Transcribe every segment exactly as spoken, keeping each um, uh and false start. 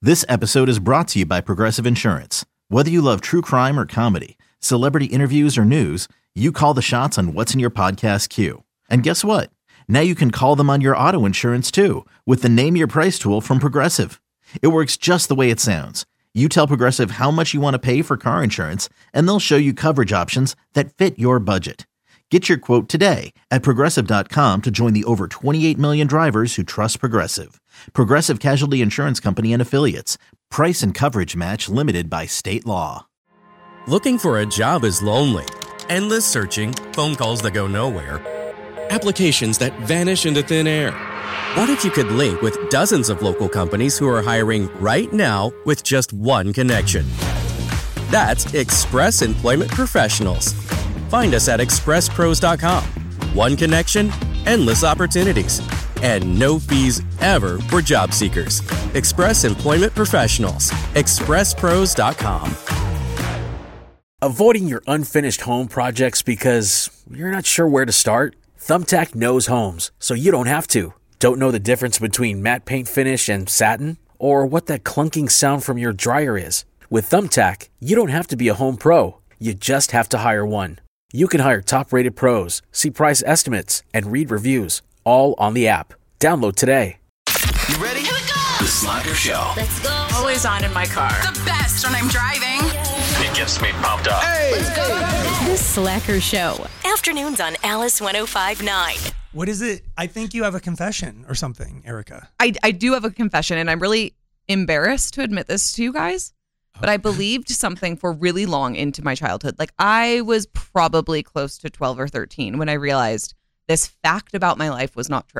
This episode is brought to you by Progressive Insurance. Whether you love true crime or comedy, celebrity interviews or news, you call the shots on what's in your podcast queue. And guess what? Now you can call them on your auto insurance too with the Name Your Price tool from Progressive. It works just the way it sounds. You tell Progressive how much you want to pay for car insurance, and they'll show you coverage options that fit your budget. Get your quote today at Progressive dot com to join the over twenty-eight million drivers who trust Progressive. Progressive Casualty Insurance Company and Affiliates. Price and coverage match limited by state law. Looking for a job is lonely. Endless searching, phone calls that go nowhere, applications that vanish into thin air. What if you could link with dozens of local companies who are hiring right now with just one connection? That's Express Employment Professionals. Find us at express pros dot com. One connection, endless opportunities, and no fees ever for job seekers. Express Employment Professionals. express pros dot com. Avoiding your unfinished home projects because you're not sure where to start? Thumbtack knows homes, so you don't have to. Don't know the difference between matte paint finish and satin? Or what that clunking sound from your dryer is? With Thumbtack, you don't have to be a home pro. You just have to hire one. You can hire top-rated pros, see price estimates, and read reviews, all on the app. Download today. You ready? Here we go! The Slacker Show. Let's go. Always on in my car. The best when I'm driving. It gets me pumped up. Hey! Let's go! The Slacker Show. Afternoons on Alice one oh five point nine. What is it? I think you have a confession or something, Erica. I, I do have a confession, and I'm really embarrassed to admit this to you guys, but I believed something for really long into my childhood. Like, I was probably close to twelve or thirteen when I realized this fact about my life was not true.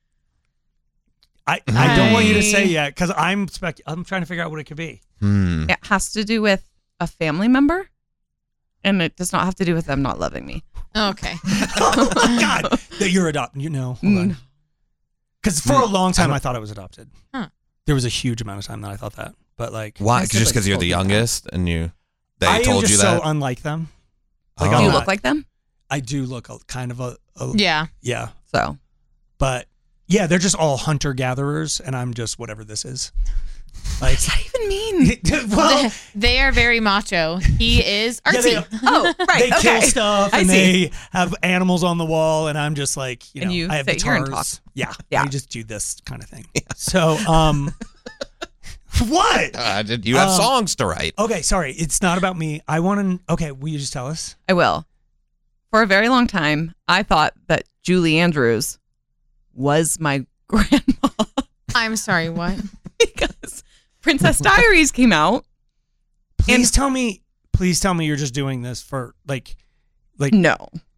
I, I don't want you to say yet because I'm spec- I'm trying to figure out what it could be. Hmm. It has to do with a family member, and it does not have to do with them not loving me. Okay. Oh my God, that you're adopted. You know, hold on. Because for a long time I, I thought I was adopted. Huh. There was a huge amount of time that I thought that, but like, why? Just because you're the youngest and you they I told am just you that. So unlike them. Like, oh. Do you look like them? I do look a, kind of a, a yeah yeah. So, but yeah, they're just all hunter gatherers, and I'm just whatever this is. Like, what does that even mean? Well, they, they are very macho. He is artsy. Yeah, oh, right. They okay. kill stuff and they have animals on the wall, and I'm just like, you know, and you I have sit here and guitars. talk. Yeah, yeah. I just do this kind of thing. Yeah. So, um, what? Uh, did you have um, songs to write? Okay, sorry, it's not about me. I want to. Okay, will you just tell us? I will. For a very long time, I thought that Julie Andrews was my grandma. I'm sorry, what? Because Princess Diaries came out. Please and tell me, please tell me you're just doing this for like, like no.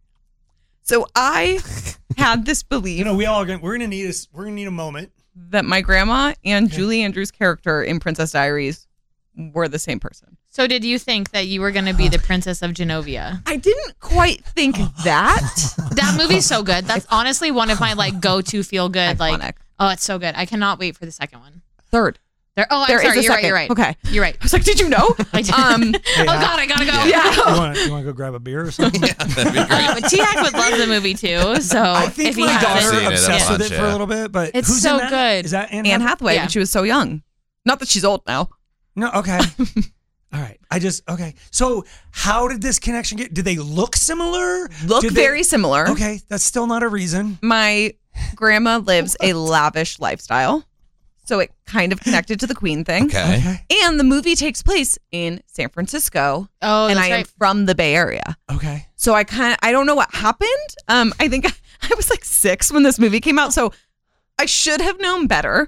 So I had this belief. You know, we all are gonna, we're gonna need a we're gonna need a moment that my grandma and okay. Julie Andrews' character in Princess Diaries were the same person. So did you think that you were going to be the Princess of Genovia? I didn't quite think that. That movie's so good. That's honestly one of my like go-to feel good. Iconic. Like, oh, it's so good. I cannot wait for the second one. Third. There, oh, I'm there sorry. Is a You're second. right. You're right. Okay. You're right. I was like, did you know? I did. Um, hey, oh God, I gotta go. Yeah. You want to go grab a beer or something? Yeah, that'd be great. Uh, but T-Hack would love the movie too. So I think if he my has daughter it, obsessed yeah. with it for a little bit, but it's who's so in that? good. Is that Anne, Anne Hathaway Yeah. when she was so young? Not that she's old now. No, okay. All right. I just, okay. So how did this connection get, did they look similar? Look Did very they, similar. Okay. That's still not a reason. My grandma lives a lavish lifestyle. So it kind of connected to the Queen thing. Okay. Okay. And the movie takes place in San Francisco. Oh, and that's I am right. from the Bay Area. Okay. So I kind of, I don't know what happened. Um, I think I, I was like six when this movie came out. So I should have known better.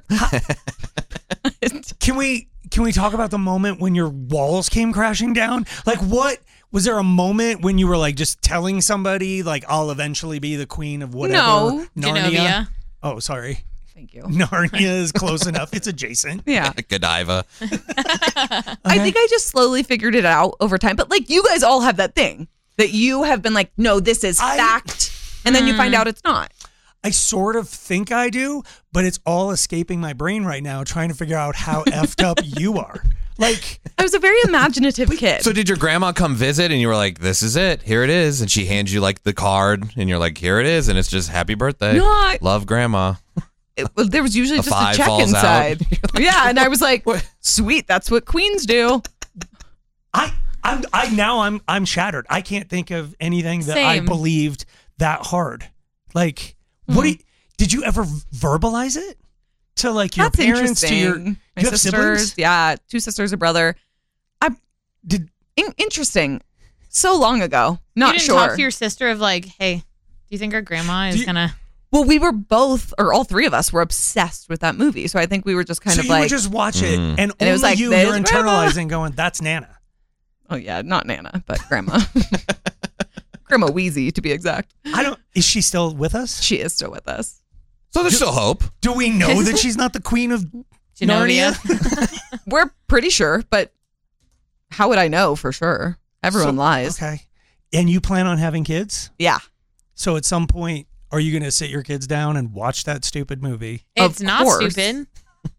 Can we, can we talk about the moment when your walls came crashing down? Like what, was there a moment when you were like just telling somebody like I'll eventually be the queen of whatever? No. Narnia? Genovia. Oh, sorry. Thank you. Narnia is close enough. It's adjacent. Yeah. Godiva. Okay. I think I just slowly figured it out over time. But like you guys all have that thing that you have been like, no, this is I, fact. And then you find out it's not. I sort of think I do, but it's all escaping my brain right now trying to figure out how effed up you are. Like, I was a very imaginative kid. So did your grandma come visit and you were like, this is it, here it is, and she hands you like the card and you're like, here it is, and it's just happy birthday. No, I- Love grandma. it, well, there was usually A just a five check falls out. inside. Yeah, and I was like, sweet, that's what queens do. I I'm I now I'm I'm shattered. I can't think of anything that I Same. believed that hard. Like, what do you, did you ever verbalize it to like your That's parents? To your interesting. My you have sisters, siblings? yeah, two sisters, a brother. I did in, interesting. So long ago, not you didn't sure. talk to your sister of like, hey, do you think our grandma is you- gonna? Well, we were both, or all three of us, were obsessed with that movie. So I think we were just kind so of you like, would just watch it, and, And only it was like, you "There's you're grandma." internalizing, going, "That's Nana." oh yeah, not Nana, but Grandma, Grandma Wheezy to be exact. I don't. Is she still with us? She is still with us. So there's still hope. Do we know that she's not the queen of Genovia. Narnia? We're pretty sure, but how would I know for sure? Everyone So- lies. Okay. And you plan on having kids? Yeah. So at some point, are you going to sit your kids down and watch that stupid movie? It's Of not course. stupid.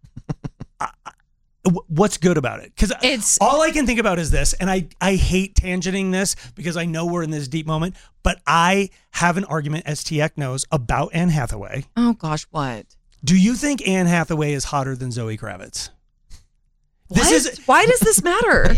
Wh- What's good about it? Because It's- all I can think about is this, and I, I hate tangenting this because I know we're in this deep moment, but I have an argument, as T X knows, about Anne Hathaway. Oh gosh, what? Do you think Anne Hathaway is hotter than Zoe Kravitz? What? This is Why does this matter?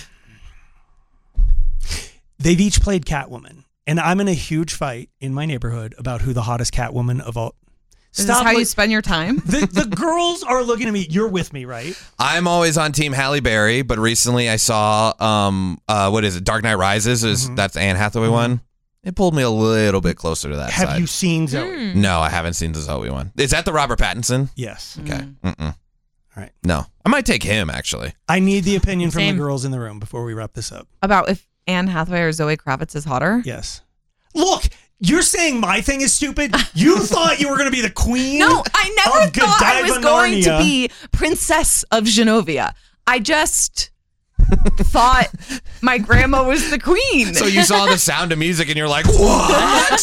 They've each played Catwoman, and I'm in a huge fight in my neighborhood about who the hottest Catwoman of all. Is this how li- you spend your time? the, the girls are looking at me. You're with me, right? I'm always on Team Halle Berry, but recently I saw um uh what is it? Dark Knight Rises is Mhm. that's the Anne Hathaway one. It pulled me a little bit closer to that Have side. you seen Zoe? No, I haven't seen the Zoe one. Is that the Robert Pattinson? Yes. Okay. Mm-mm. All right. No, I might take him actually. I need the opinion from Same. the girls in the room before we wrap this up. About if Anne Hathaway or Zoe Kravitz is hotter? Yes. Look, you're saying my thing is stupid. You thought you were going to be the queen. No, I never of thought I was Godiva going to Narnia. be Princess of Genovia. I just thought my grandma was the queen. So you saw The Sound of Music and you're like, what?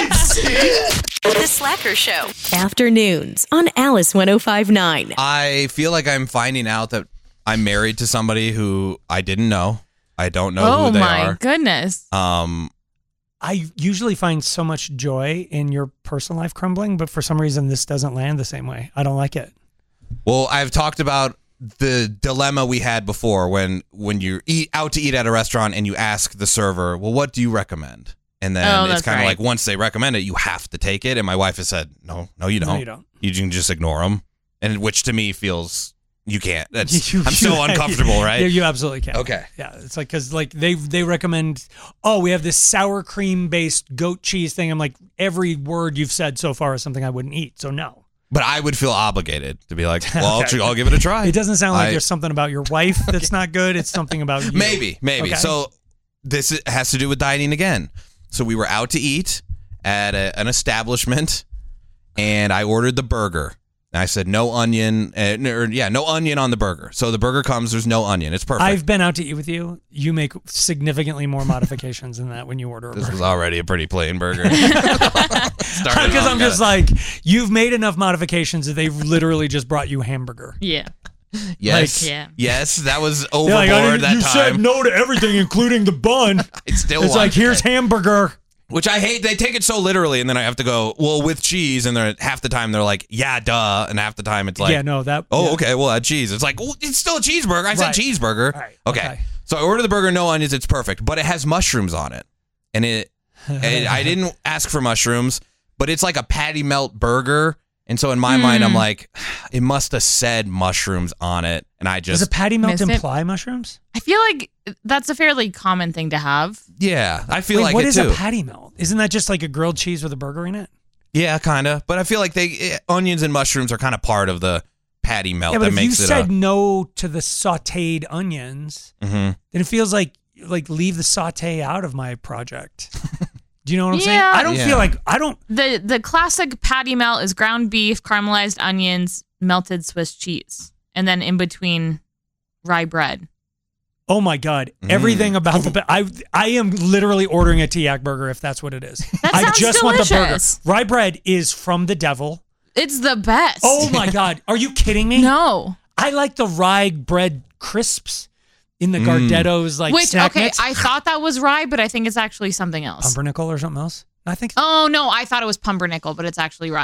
The Slacker Show. Afternoons on Alice one oh five point nine. I feel like I'm finding out that I'm married to somebody who I didn't know. I don't know Oh who they my are. goodness. Um, I usually find so much joy in your personal life crumbling, but for some reason this doesn't land the same way. I don't like it. Well, I've talked about the dilemma we had before when when you eat out to eat at a restaurant and you ask the server, well, what do you recommend? And then Oh, it's that's kind of right. like once they recommend it, you have to take it. And my wife has said, no, no, you No, don't. you don't. You can just ignore them. And which to me feels you can't. That's You- I'm so you- uncomfortable, right? Yeah, you absolutely can. Okay. Yeah, it's like because like they they recommend. Oh, we have this sour cream based goat cheese thing. I'm like, every word you've said so far is something I wouldn't eat. So no. But I would feel obligated to be like, well, Okay. I'll, I'll give it a try. It doesn't sound like I- there's something about your wife that's not good. It's something about you. Maybe, maybe. Okay. So this i- has to do with dining again. So we were out to eat at a, an establishment, and I ordered the burger. And I said no onion, uh, n- or, yeah, no onion on the burger. So the burger comes, there's no onion. It's perfect. I've been out to eat with you. You make significantly more modifications than that when you order a this burger. was already a pretty plain burger. Because I'm just like, you've made enough modifications that they've literally just brought you hamburger. Yeah. yes, Like- Yeah. yes, that was They're overboard like, I didn't- that you time. said no to everything, including the bun. I still It's want like, here's that. hamburger. Which I hate. They take it so literally, and then I have to go, well, with cheese, and they're half the time they're like, yeah, duh, and half the time it's like, yeah, no, that. oh, yeah. okay, well, add cheese. It's like, well, it's still a cheeseburger. I said Right. cheeseburger. Right, Okay. okay. So I ordered the burger, no onions. It's perfect, but it has mushrooms on it, and it. and I didn't ask for mushrooms, but it's like a patty melt burger, and so in my mind, I'm like, it must have said mushrooms on it, and I Does just, a patty melt Missed it. imply mushrooms? I feel like that's a fairly common thing to have. yeah, I feel Wait, like what it is too. a patty melt? Isn't that just like a grilled cheese with a burger in it? yeah, kind of, but I feel like they eh, onions and mushrooms are kind of part of the patty melt Yeah, but that if you makes it said a. no to the sautéed onions, Mhm. then it feels like like leave the sauté out of my project. Do you know what I'm saying? Yeah. I don't Yeah. feel like I don't. The the classic patty melt is ground beef, caramelized onions, melted Swiss cheese, and then in between rye bread. Oh my god! Mm. Everything about the I I am literally ordering a Tiak burger if that's what it is. That I sounds just want the burger. delicious. Rye bread is from the devil. It's the best. Oh my god! Are you kidding me? No. I like the rye bread crisps in the Gardetto's like Which, snack okay, mix. I thought that was rye, but I think it's actually something else. Pumpernickel or something else. I think. Oh, no, I thought it was pumpernickel, but it's actually rye.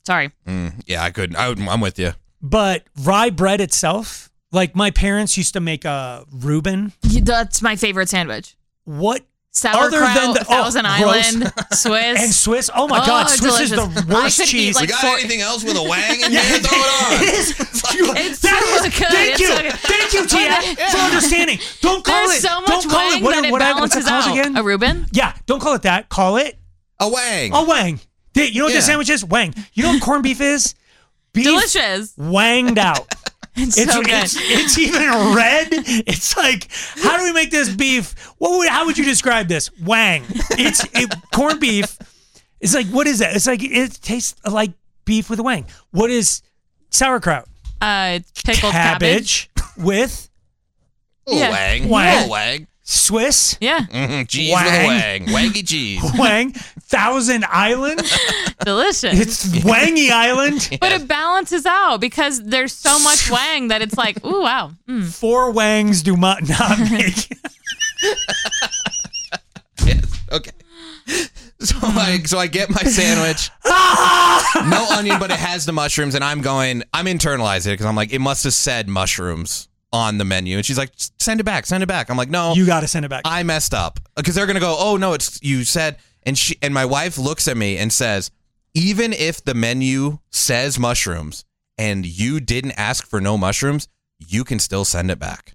Sorry. Mm, yeah, I couldn't. I would, I'm with you. But rye bread itself, like my parents used to make a Reuben. That's my favorite sandwich. What? Sauerkraut, Other than the, Thousand oh, Island, Swiss. And Swiss. Oh my Oh, God. Swiss is delicious. the worst I could eat, cheese. like, We got four- anything else with a wang in Yeah, there? Throw it on. it is. It's That so is- good. Thank It's you. so good. Thank you, Tia, for understanding. Don't call There's it. so much don't call wang it. What, that it what I- what's balances that called out. again? A Reuben? Yeah, don't call it that. Call it A wang. a wang. Hey, you know what Yeah. the sandwich is? Wang. You know what corned beef is? Beef Delicious. wanged out. It's, It's, so good. it's it's even red. It's like, how do we make this beef? What would how would you describe this? Wang. It's it, corned beef. It's like, what is that? It's like it tastes like beef with a wang. What is sauerkraut? uh, pickled cabbage. Cabbage with Little Yeah. wang. Wang. Little wang. Swiss Yeah. Mhm, cheese Wang. with a wang. Wangy cheese. wang. Thousand Island. Delicious. It's Wangy Island. But it balances out because there's so much wang that it's like, ooh, wow. Mm. Four wangs do not, not make. Yes. Okay. So like, so I get my sandwich, no onion, but it has the mushrooms, and I'm going, I'm internalizing it because I'm like, it must have said mushrooms on the menu, and she's like, send it back, send it back. I'm like, no, You got to send it back. I messed up because they're gonna go, oh no, it's you said, and she and my wife looks at me and says, even if the menu says mushrooms and you didn't ask for no mushrooms, you can still send it back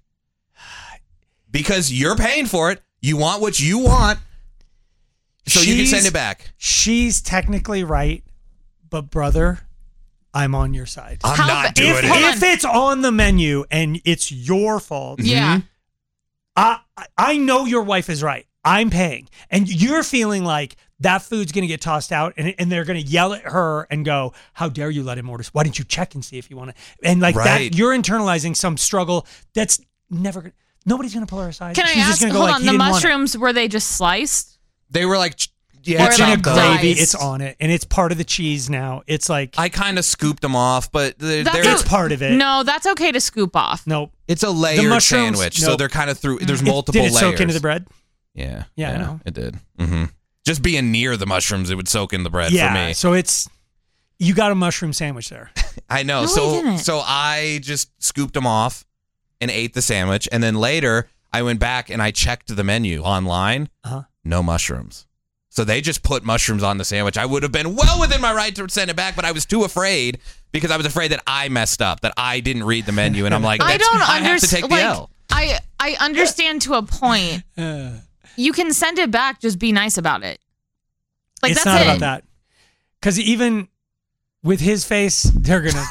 because you're paying for it. You want what you want. So you can She's- send it back. She's technically right, but brother, I'm on your side. I'm How not ba- doing If, it. Hold on. if it's on the menu and it's your fault, Yeah. I I know your wife is right. I'm paying, and you're feeling like that food's going to get tossed out, and and they're going to yell at her and go, "How dare you let him order? Why didn't you check and see if you want to?" And like Right. that, you're internalizing some struggle that's never. gonna Nobody's going to pull her aside. Can I She's just ask, gonna go hold like, on, "He the didn't want it." mushrooms, were they just sliced? They were like, yeah, Or It's in a like gravy. diced. It's on it, and it's part of the cheese now. It's like I kind of scooped them off, but they're, That's they're- it's part of it. No, that's okay to scoop off. Nope. it's a layered mushrooms, sandwich, so nope. they're kind of through. There's It- multiple Did it layers. soak into the bread? Yeah, Yeah, I know. it did. Mm-hmm. Just being near the mushrooms, it would soak in the bread Yeah. for me. So it's you got a mushroom sandwich there. I know. No, I so didn't. so I just scooped them off and ate the sandwich, and then later I went back and I checked the menu online. Uh-huh. No mushrooms. So they just put mushrooms on the sandwich. I would have been well within my right to send it back, but I was too afraid because I was afraid that I messed up, that I didn't read the menu, and I'm like, I that's, don't I have to understand. take the Like, L. I I understand to a point. You can send it back. Just be nice about it. Like it's that's not it. about that. Because even with his face, they're gonna.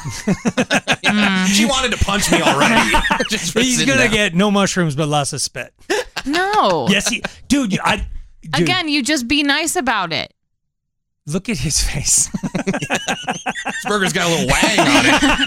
She wanted to punch me already. just for He's sitting gonna down. get no mushrooms, but lots of spit. No. Yes, he, dude. I dude, Again, you just be nice about it. look at his face. This burger's got a little wang on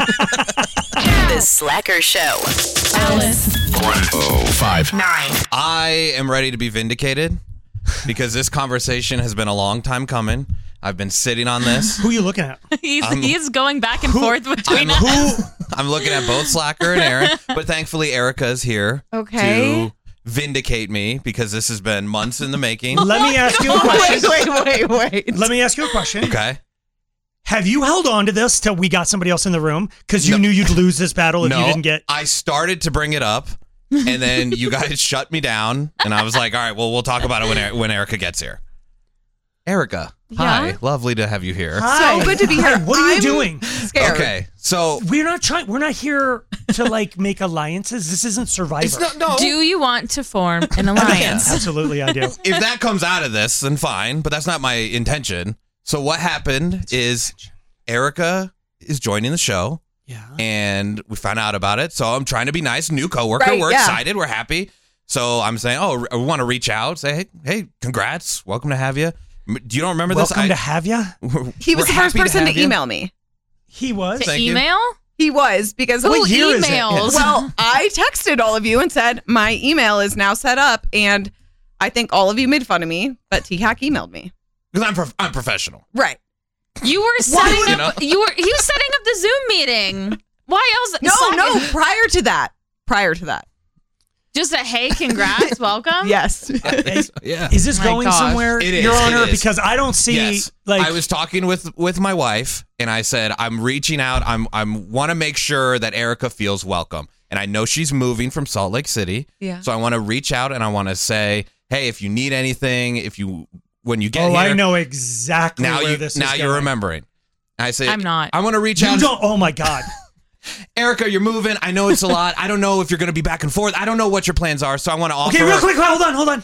it. The Slacker Show. Alice. one oh five. Nine. I am ready to be vindicated because this conversation has been a long time coming. I've been sitting on this. Who are you looking at? He's I'm- he's going back and forth between I'm, us. who, I'm looking at both Slacker and Aaron, but thankfully Erica's here Okay. to vindicate me because this has been months in the making. Let me ask you a question. Wait, wait, wait, wait. Let me ask you a question. Okay. Have you held on to this till we got somebody else in the room because you No. knew you'd lose this battle if no, you didn't get? I started to bring it up, and then you guys shut me down, and I was like, all right, well, we'll talk about it when, Er- when Erica gets here. Erica, hi. Yeah? Lovely to have you here. Hi. So good to be here. Hi, what are you I'm doing? Scared. Okay, so We're not trying. We're not here to like make alliances. This isn't Survivor. it's not, no. Do you want to form an alliance? Absolutely, I do. If that comes out of this, then fine, but that's not my intention. So what happened is Erica is joining the show, Yeah. and we found out about it. So I'm trying to be nice, new coworker. Right, we're yeah. excited, we're happy. So I'm saying, oh, we want to reach out, say, hey, hey, congrats, welcome to have you. M- Do you don't remember Welcome this? to have ya. He was We're the first happy to person to, have you. email me. He was. To Thank you. email? He was because Who What year is it? emails? well, I texted all of you and said my email is now set up, and I think all of you made fun of me, but T-Hack emailed me. Because I'm, prof- I'm professional. Right. You were setting would- up. You were. He was setting up the Zoom meeting. Why else? No, Slack- no. Prior to that. Prior to that. Just a hey, congrats, welcome. Yes. Yeah. Is this My going gosh. somewhere, It is, Your it Honor? is. Because I don't see Yes. like I was talking with with my wife, and I said I'm reaching out. I'm I'm want to make sure that Erica feels welcome, and I know she's moving from Salt Lake City. Yeah. So I want to reach out and I want to say, hey, if you need anything, if you when you get oh, here, I know exactly now where you this now is you're going. remembering. I say I'm not. I want to reach You out. don't. Oh my God. Erica, you're moving. I know it's a lot. I don't know if you're going to be back and forth. I don't know what your plans are. So I want to offer. Okay, real quick. Hold on. Hold on.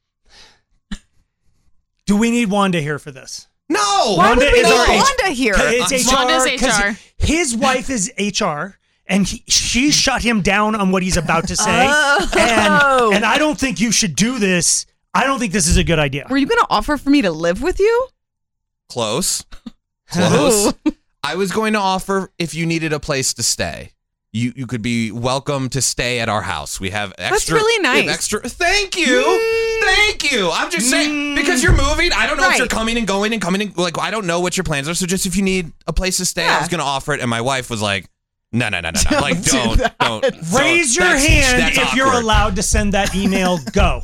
Do we need Wanda here for this? No. Why Wanda would we is need our H- Wanda here? It's H R. Wanda's H 'cause R. His wife is H R, and he, she shut him down on what he's about to say. Oh. And, and I don't think you should do this. I don't think this is a good idea. Were you going to offer for me to live with you? Close. Close. I was going to offer if you needed a place to stay. You you could be welcome to stay at our house. We have extra. really we have nice. extra. Thank you. Thank you. I'm just saying because you're moving. I don't know if you're Right. coming and going and coming and like I don't know what your plans are. So just if you need a place to stay, I Yeah. was going to offer it, and my wife was like, "No, no, no, no, no. Like do don't that. don't Raise don't. your That's- hand that's if you're awkward. allowed to send that email. Go.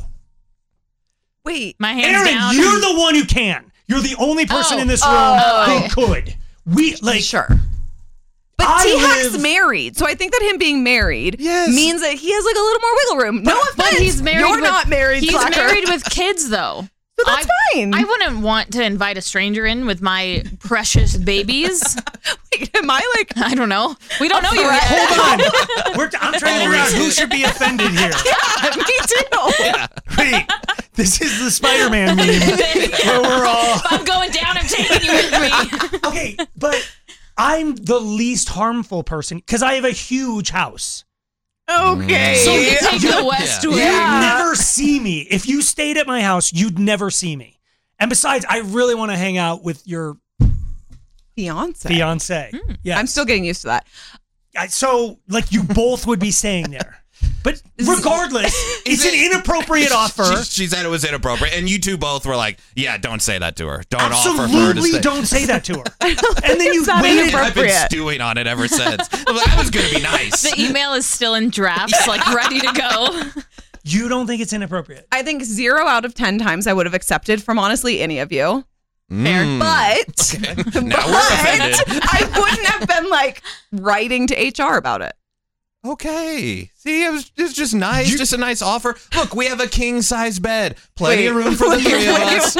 Wait. My hands Aaron, down. you're the one who can. You're the only person Oh. in this room Oh. who could. We like Sure. But I T-Hack's live- married, so I think that him being married Yes. means that he has like a little more wiggle room. No offense. But he's married. You're with, not married, He's Slacker. married with kids, though. So that's I, fine. I wouldn't want to invite a stranger in with my precious babies. Wait, am I like... I don't know. We don't know you threat? yet. hold on. We're, I'm trying to figure out who should be offended here. Yeah, me too. Wait, this is the Spider-Man meme where we're all If I'm going down, I'm taking you with me. okay, but I'm the least harmful person because I have a huge house. Okay. So you take the West Yeah. Wing. You'd never see me. If you stayed at my house, you'd never see me. And besides, I really want to hang out with your Fiance. fiance. Yeah. I'm still getting used to that. So, like, you both would be staying there. But regardless, it's an inappropriate offer. She, she said it was inappropriate, and you two both were like, "Yeah, don't say that to her. Don't offer her to Absolutely stay." don't say that to her. And then you It's not waited. I've been inappropriate. stewing on it ever since. I'm like, that was gonna be nice. The email is still in drafts, like ready to go. You don't think it's inappropriate? I think zero out of ten times I would have accepted from honestly any of you. Fair. Mm. But, Now but we're offended. I wouldn't have been like writing to H R about it. Okay. See, it was, it was just nice. just a nice offer. Look, we have a king size bed. Plenty Wait, of room for the wait, three of wait, us.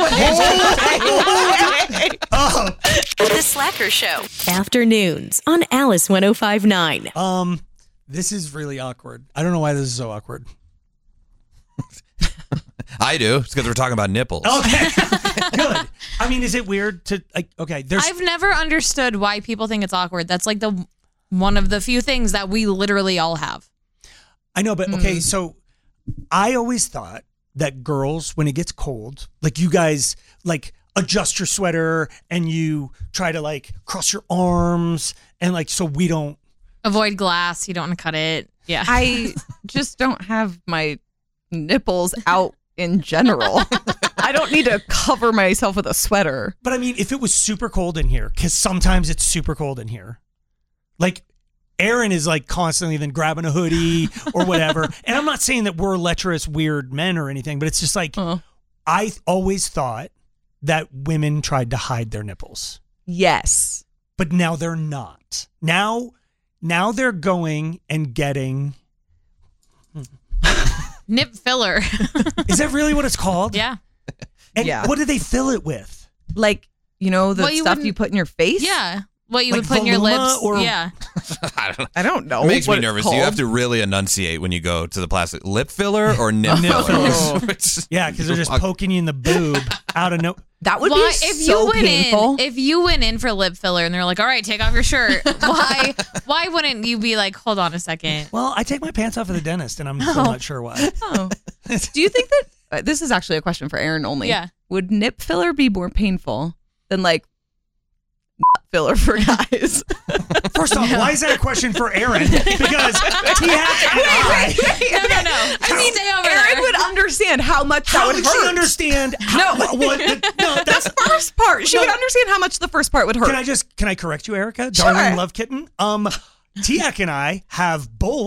wait. Oh, The Slacker Show. Afternoons on Alice one oh five point nine. um, this is really awkward. I don't know why this is so awkward. I do. It's because we're talking about nipples. Okay, good. I mean, is it weird to like? Okay, there's. I've never understood why people think it's awkward. That's like the one of the few things that we literally all have. I know, but okay. So, I always thought that girls, when it gets cold, like you guys, like adjust your sweater and you try to like cross your arms and like so we don't. Avoid glass. You don't want to cut it. Yeah. I just don't have my nipples out in general. I don't need to cover myself with a sweater. But I mean, if it was super cold in here, because sometimes it's super cold in here, like Aaron is like constantly then grabbing a hoodie or whatever. And I'm not saying that we're lecherous, weird men or anything, but it's just like Uh. I th- always thought that women tried to hide their nipples, Yes. but now they're not. Now, now they're going and getting. Nip filler. Is that really what it's called? Yeah. And Yeah. what do they fill it with? Like, you know, the Well, you stuff wouldn't- you put in your face? Yeah. What you Like would put in your Voluma lips. or- Yeah. I don't know. I don't know. It makes me what it's nervous. You called. have to really enunciate when you go to the plastic. Lip filler or nip Nip filler? fillers. It's- Yeah, because they're just poking you in the boob out of no. That would Why, be if so you went painful. in, if you went in for lip filler and they're like, "All right, take off your shirt," why, why wouldn't you be like, "Hold on a second"? Well, I take my pants off at the dentist, and I'm still not sure why. Oh. Do you think that uh, this is actually a question for Aaron only? Yeah. Would nip filler be more painful than like filler for guys? First off, why is that a question for Aaron? Because T-Hack and I. No, no, no. I mean, Stay over Aaron there. would understand how much How that would would hurt. she understand? How, No. what, the, no, that's. The first part. She No. would understand how much the first part would hurt. Can I just can I correct you, Erica? Sure. Darling Love Kitten. Um, T-Hack and I have both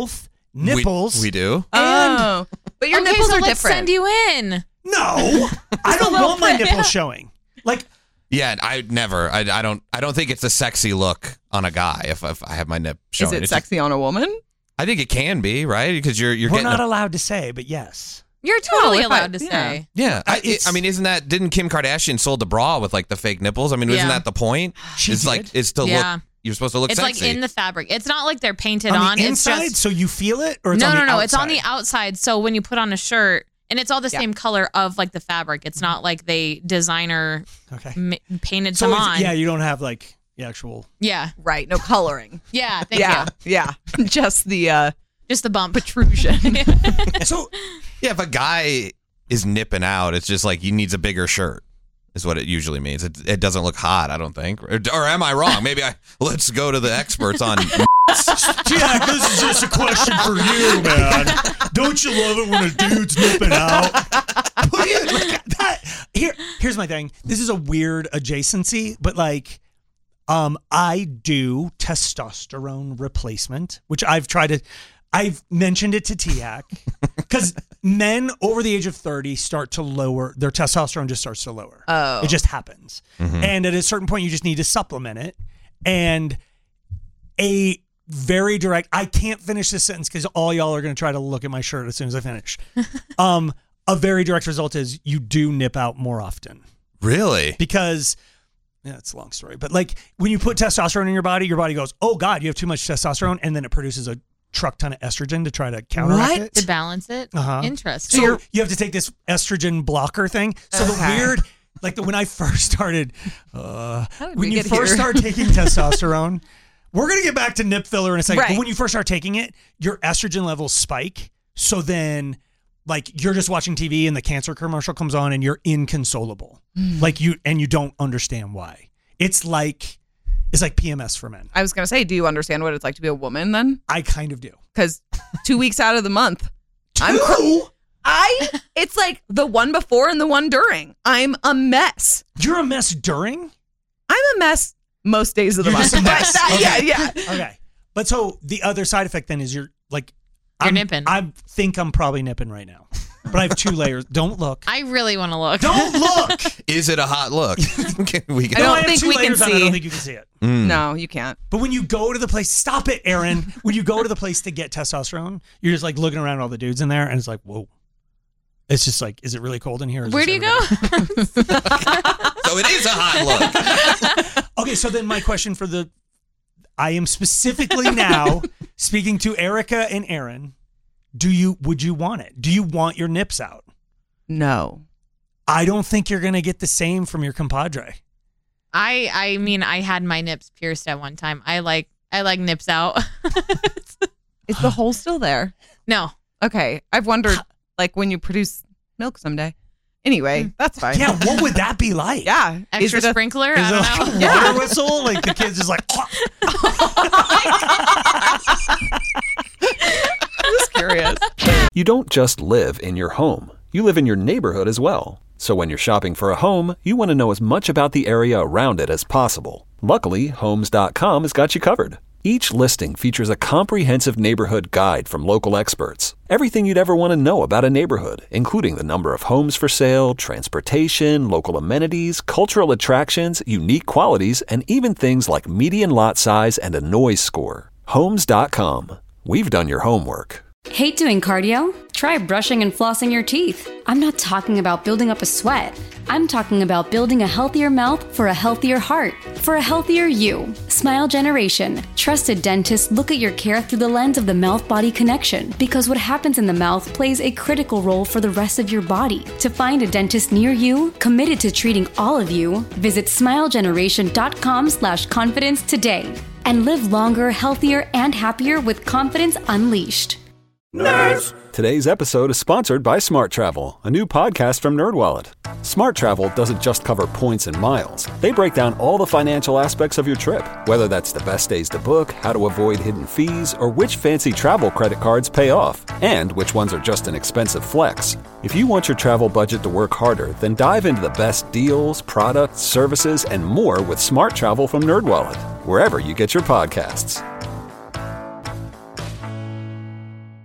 nipples. We, we do. Oh, but your okay, nipples so are let's different. send you in. No, I don't little want my print. nipples showing. Like, Yeah, I never. I, I don't. I don't think it's a sexy look on a guy if, if I have my nip Is showing. it It's sexy on a woman? just- I think it can be, right? Because you're you're we're getting. not a- allowed to say, but yes. You're totally if I- allowed to yeah. say. yeah, I, It's- I mean, isn't that didn't Kim Kardashian sold the bra with like the fake nipples? I mean, Yeah. isn't that the point? She it's did. like it's to Yeah. look. You're supposed to look It's sexy. like in the fabric. It's not like they're painted on on. the It's inside, just so you feel it, or it's no, on no, the no. outside? It's on the outside. So when you put on a shirt, and it's all the Yeah. same color of like the fabric. It's not like they designer Okay. m- painted So some it's- on. yeah, you don't have like the actual. yeah, Right. No coloring. yeah. Thank yeah. you. Yeah. Just the uh, Just the bump. protrusion. So yeah, if a guy is nipping out, it's just like he needs a bigger shirt. Is what it usually means. It, it doesn't look hot, I don't think. Or, or am I wrong? Maybe I let's go to the experts on. Jack, this is just a question for you, man. Don't you love it when a dude's nipping out? Look at- look at that. Here, here's my thing. This is a weird adjacency, but like, um, I do testosterone replacement, which I've tried to. I've mentioned it to T A C because men over the age of thirty start to lower their testosterone. Just starts to lower. Oh. It just happens, and at a certain point, you just need to supplement it. And a very direct. I can't finish this sentence because all y'all are going to try to look at my shirt as soon as I finish. um, a very direct result is you do nip out more often Really? because. Yeah, it's a long story, but like when you put testosterone in your body, your body goes, "Oh God, you have too much testosterone," and then it produces a truck ton of estrogen to try to counteract What? it. To balance it. Uh-huh. Interesting. So you have to take this estrogen blocker thing. So the Okay. weird, like the, when I first started, uh, How did when we you get first here? start taking testosterone, we're gonna get back to nip filler in a second. Right. But when you first start taking it, your estrogen levels spike. So then, like you're just watching T V and the cancer commercial comes on and you're inconsolable, like you and you don't understand why. It's like it's like P M S for men. I was going to say, do you understand what it's like to be a woman then? I kind of do. Because two weeks out of the month, I'm Two? I. It's like the one before and the one during. I'm a mess. You're a mess during. I'm a mess most days of the You're month. just a mess. That- Okay. Yeah, yeah. Okay. But so the other side effect then is you're like, You're I'm, nipping. I think I'm probably nipping right now, but I have two layers. Don't look. I really want to look. Don't look. Is it a hot look? Can we I don't No, have think two we can layers on. I see. don't think you can see it. No, you can't. But when you go to the place, stop it, Aaron. When you go to the place to get testosterone, you're just like looking around at all the dudes in there, and it's like, whoa. It's just like, is it really cold in here? Is Where this do you everybody? go? So it is a hot look. Okay, so then my question for the, I am specifically now speaking to Erica and Aaron. Do you, would you want it? Do you want your nips out? No. I don't think you're going to get the same from your compadre. I I mean I had my nips pierced at one time. I like I like nips out. Is the hole still there? No. Okay. I've wondered, like, when you produce milk someday. Anyway, that's fine. Yeah, what would that be like? Yeah. Extra Is it a- sprinkler? Is I it don't like know. a water whistle? Like the kid's just like, I'm just curious. You don't just live in your home, you live in your neighborhood as well. So when you're shopping for a home, you want to know as much about the area around it as possible. Luckily, Homes dot com has got you covered. Each listing features a comprehensive neighborhood guide from local experts. Everything you'd ever want to know about a neighborhood, including the number of homes for sale, transportation, local amenities, cultural attractions, unique qualities, and even things like median lot size and a noise score. Homes dot com. We've done your homework. Hate doing cardio? Try brushing and flossing your teeth. I'm not talking about building up a sweat. I'm talking about building a healthier mouth for a healthier heart, for a healthier you. Smile Generation. Trusted dentists look at your care through the lens of the mouth-body connection because what happens in the mouth plays a critical role for the rest of your body. To find a dentist near you, committed to treating all of you, visit smile generation dot com slash confidence today and live longer, healthier, and happier with confidence unleashed. Nerds! Today's episode is sponsored by Smart Travel, a new podcast from NerdWallet. Smart Travel doesn't just cover points and miles. They break down all the financial aspects of your trip, whether that's the best days to book, how to avoid hidden fees, or which fancy travel credit cards pay off, and which ones are just an expensive flex. If you want your travel budget to work harder, then dive into the best deals, products, services, and more with Smart Travel from NerdWallet, wherever you get your podcasts.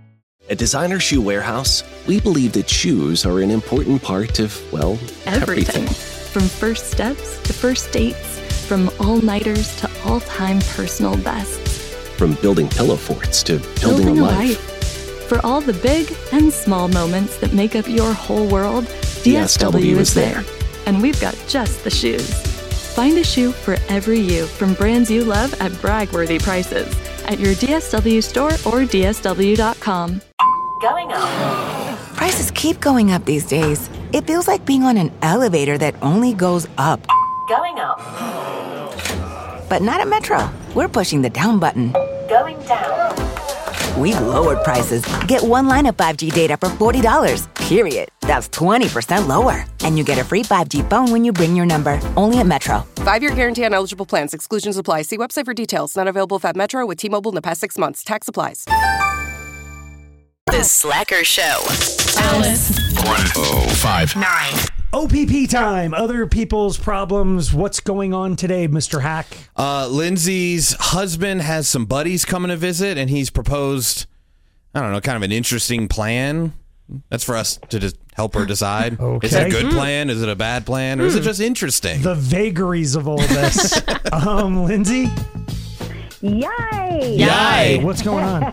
At Designer Shoe Warehouse, we believe that shoes are an important part of, well, everything. Everything. From first steps to first dates, from all-nighters to all-time personal bests. From building pillow forts to building, Building a a life. life. For all the big and small moments that make up your whole world, D S W is there. And we've got just the shoes. Find a shoe for every you from brands you love at brag-worthy prices at your D S W store or D S W dot com. Going up. Prices keep going up these days. It feels like being on an elevator that only goes up. Going up. But not at Metro. We're pushing the down button. Going down. We've lowered prices. Get one line of five G data for forty dollars, period. That's twenty percent lower. And you get a free five G phone when you bring your number. Only at Metro. Five-year guarantee on eligible plans. Exclusions apply. See website for details. Not available at Metro with T-Mobile in the past six months. Tax applies. The Slacker Show. Alice. one oh five Nine. O P P time. Other people's problems. What's going on today, Mister Hack? Uh, Lindsay's husband has some buddies coming to visit, and he's proposed, I don't know, kind of an interesting plan. That's for us to just help her decide. Okay. Is it a good plan? Is it a bad plan? Or is it just interesting? The vagaries of all this. um, Lindsay? Yay! Yay! What's going on?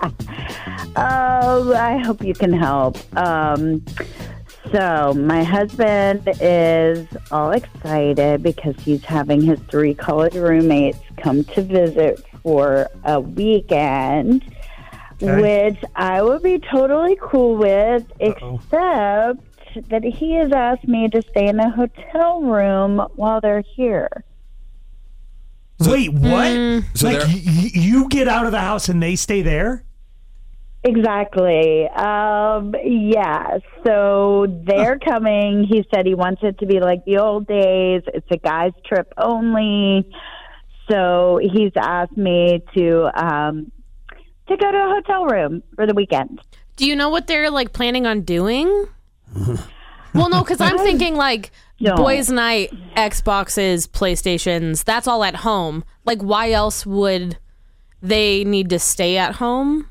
Oh, I hope you can help. Um, so my husband is all excited because he's having his three college roommates come to visit for a weekend, Okay. which I would be totally cool with, Uh-oh. except that he has asked me to stay in a hotel room while they're here. Wait, what? So like they're- y- y- you get out of the house and they stay there? Exactly. Um, yeah. So they're coming. He said he wants it to be like the old days. It's a guy's trip only. So he's asked me to um, to go to a hotel room for the weekend. Do you know what they're like planning on doing? Well, no, because I'm thinking like don't. boys' night, Xboxes, PlayStations. That's all at home. Like, why else would they need to stay at home?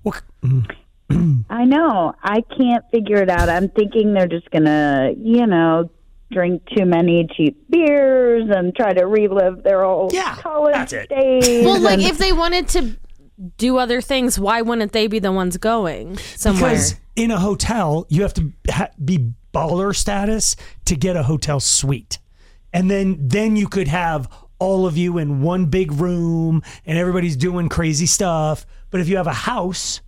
I know. I can't figure it out. I'm thinking they're just going to, you know, drink too many cheap beers and try to relive their old college days. Well, like and- if they wanted to do other things, why wouldn't they be the ones going somewhere? Because in a hotel, you have to ha- be baller status to get a hotel suite. And then then you could have all of you in one big room and everybody's doing crazy stuff. But if you have a house,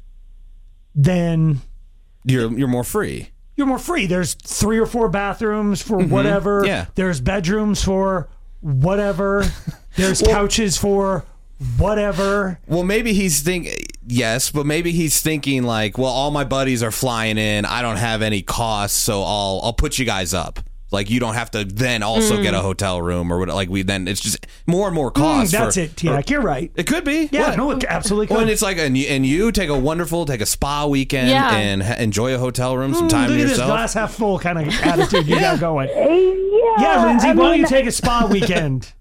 then You're you're more free. you're more free. There's three or four bathrooms for Mhm. whatever. Yeah. There's bedrooms for whatever. There's couches for whatever. Well, maybe he's think yes, but maybe he's thinking like, well, all my buddies are flying in. I don't have any costs, so I'll I'll put you guys up. Like you don't have to then also Mm. get a hotel room or what. Like we then it's just more and more Mm, costs. that's for- it, Tiak. You're right. It could be. Yeah, What? no, it absolutely could. Well, and it's like, and you, and you take a wonderful, take a spa weekend Yeah. and ha- enjoy a hotel room, some Mm, time look to at this yourself. glass half full kind of attitude you got going. Yeah, Yeah, Lindsay, I why don't you mean- take a spa weekend?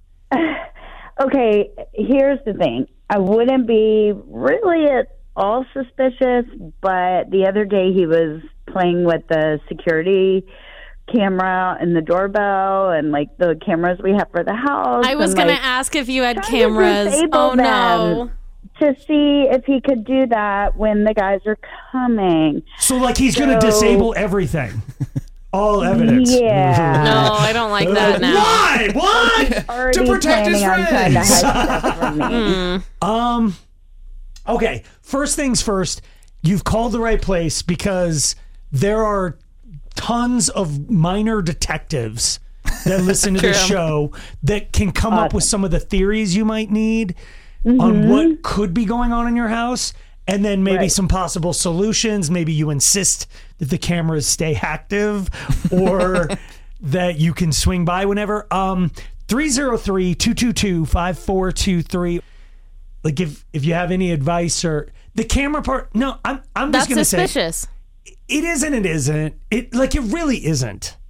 Okay, here's the thing. I wouldn't be really at all suspicious, but the other day he was playing with the security camera and the doorbell and like the cameras we have for the house. I was and, gonna like, ask if you had trying to cameras. disable Oh no. them To see if he could do that when the guys are coming. So, like, he's going to So- disable everything. All evidence. Yeah. No, I don't like that now. Why? Why? Already To protect his planning on trying to friends. hide stuff from me. Um. Okay. First things first. You've called the right place because there are tons of minor detectives that listen to this True. show that can come up with some of the theories you might need on Mhm. what could be going on in your house, and then maybe Right. some possible solutions. Maybe you insist that the cameras stay active, or that you can swing by whenever. Um, three oh three, two two two, five four two three. Like if if you have any advice or the camera part. No, I'm I'm just That's gonna suspicious. say it isn't. It isn't. It like it really isn't.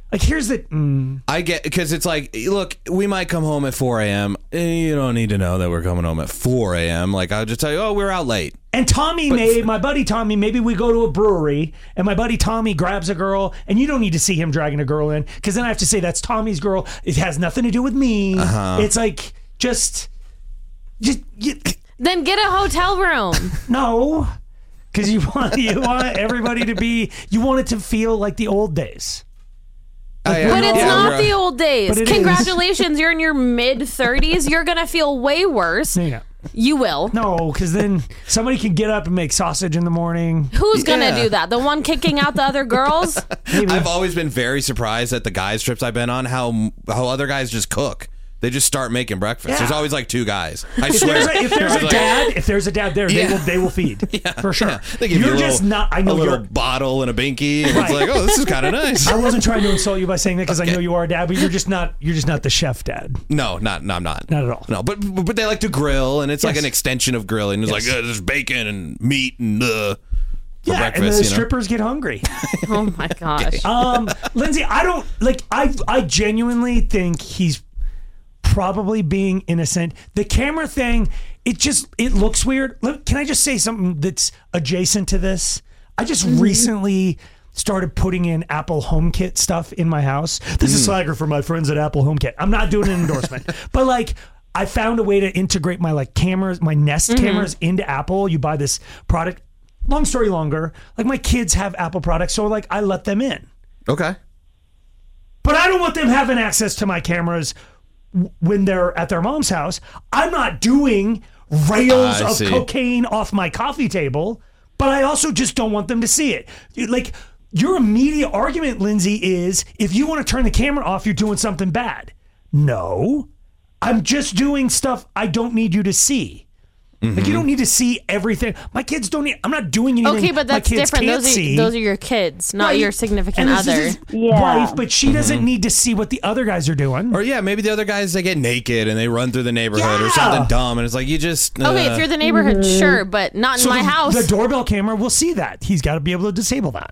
Like, here's the. Mm. I get because it's like, look, we might come home at four a.m. You don't need to know that we're coming home at four a.m. Like, I'll just tell you, oh, we're out late. And Tommy But- may, my buddy Tommy, maybe we go to a brewery and my buddy Tommy grabs a girl, and you don't need to see him dragging a girl in, because then I have to say that's Tommy's girl. It has nothing to do with me. Uh-huh. It's like just, just you, Then get a hotel room. no, because you want you want everybody to be, you want it to feel like the old days. Like, But we're it's all- not the old days. But it is. Congratulations, you're in your mid thirties. You're going to feel way worse. Yeah. You will. No, because then somebody can get up and make sausage in the morning. Who's going to Yeah. do that? The one kicking out the other girls? I've always been very surprised at the guys' trips I've been on how how other guys just cook. They just start making breakfast. Yeah. There's always like two guys. I If swear. there's a, if there's It's a like- dad, if there's a dad there, Yeah. they will they will feed for sure. yeah. They give You're you a just little, not. I a know little you're. bottle and a binky, and Right. it's like, oh, this is kind of nice. I wasn't trying to insult you by saying that because I know you are a dad, but you're just not. You're just not the chef dad. No, not no, I'm not. Not at all. No, but but they like to grill, and it's like Yes. an extension of grilling. It's Yes. like uh, there's bacon and meat and uh, for Yeah, breakfast. and the you know? strippers get hungry. Oh my gosh. Um, Lindsay, I don't like. I I genuinely think he's probably being innocent. The camera thing, it just it looks weird. Look, can I just say something that's adjacent to this? I just recently started putting in Apple HomeKit stuff in my house. This is swagger for my friends at Apple HomeKit. I'm not doing an endorsement, but like I found a way to integrate my like cameras, my Nest Mhm. cameras into Apple. You buy this product. Long story longer, like my kids have Apple products, so like I let them in. Okay. But I don't want them having access to my cameras w- when they're at their mom's house. I'm not doing rails I of see. cocaine off my coffee table, but I also just don't want them to see it. You- Like, your immediate argument, Lindsay, is if you want to turn the camera off, you're doing something bad. No, I'm just doing stuff I don't need you to see. Like, you don't need to see everything. My kids don't need, I'm not doing anything Okay, but my that's kids different. can't Those are see. those are your kids, not Right. your significant And this other. is his wife, but she doesn't need to see what the other guys are doing. Or yeah, maybe the other guys they get naked and they run through the neighborhood or Yeah. something dumb, and it's like you just uh, Okay, if you're the neighborhood, sure, but not in So my the, house. The doorbell camera will see that. He's got to be able to disable that.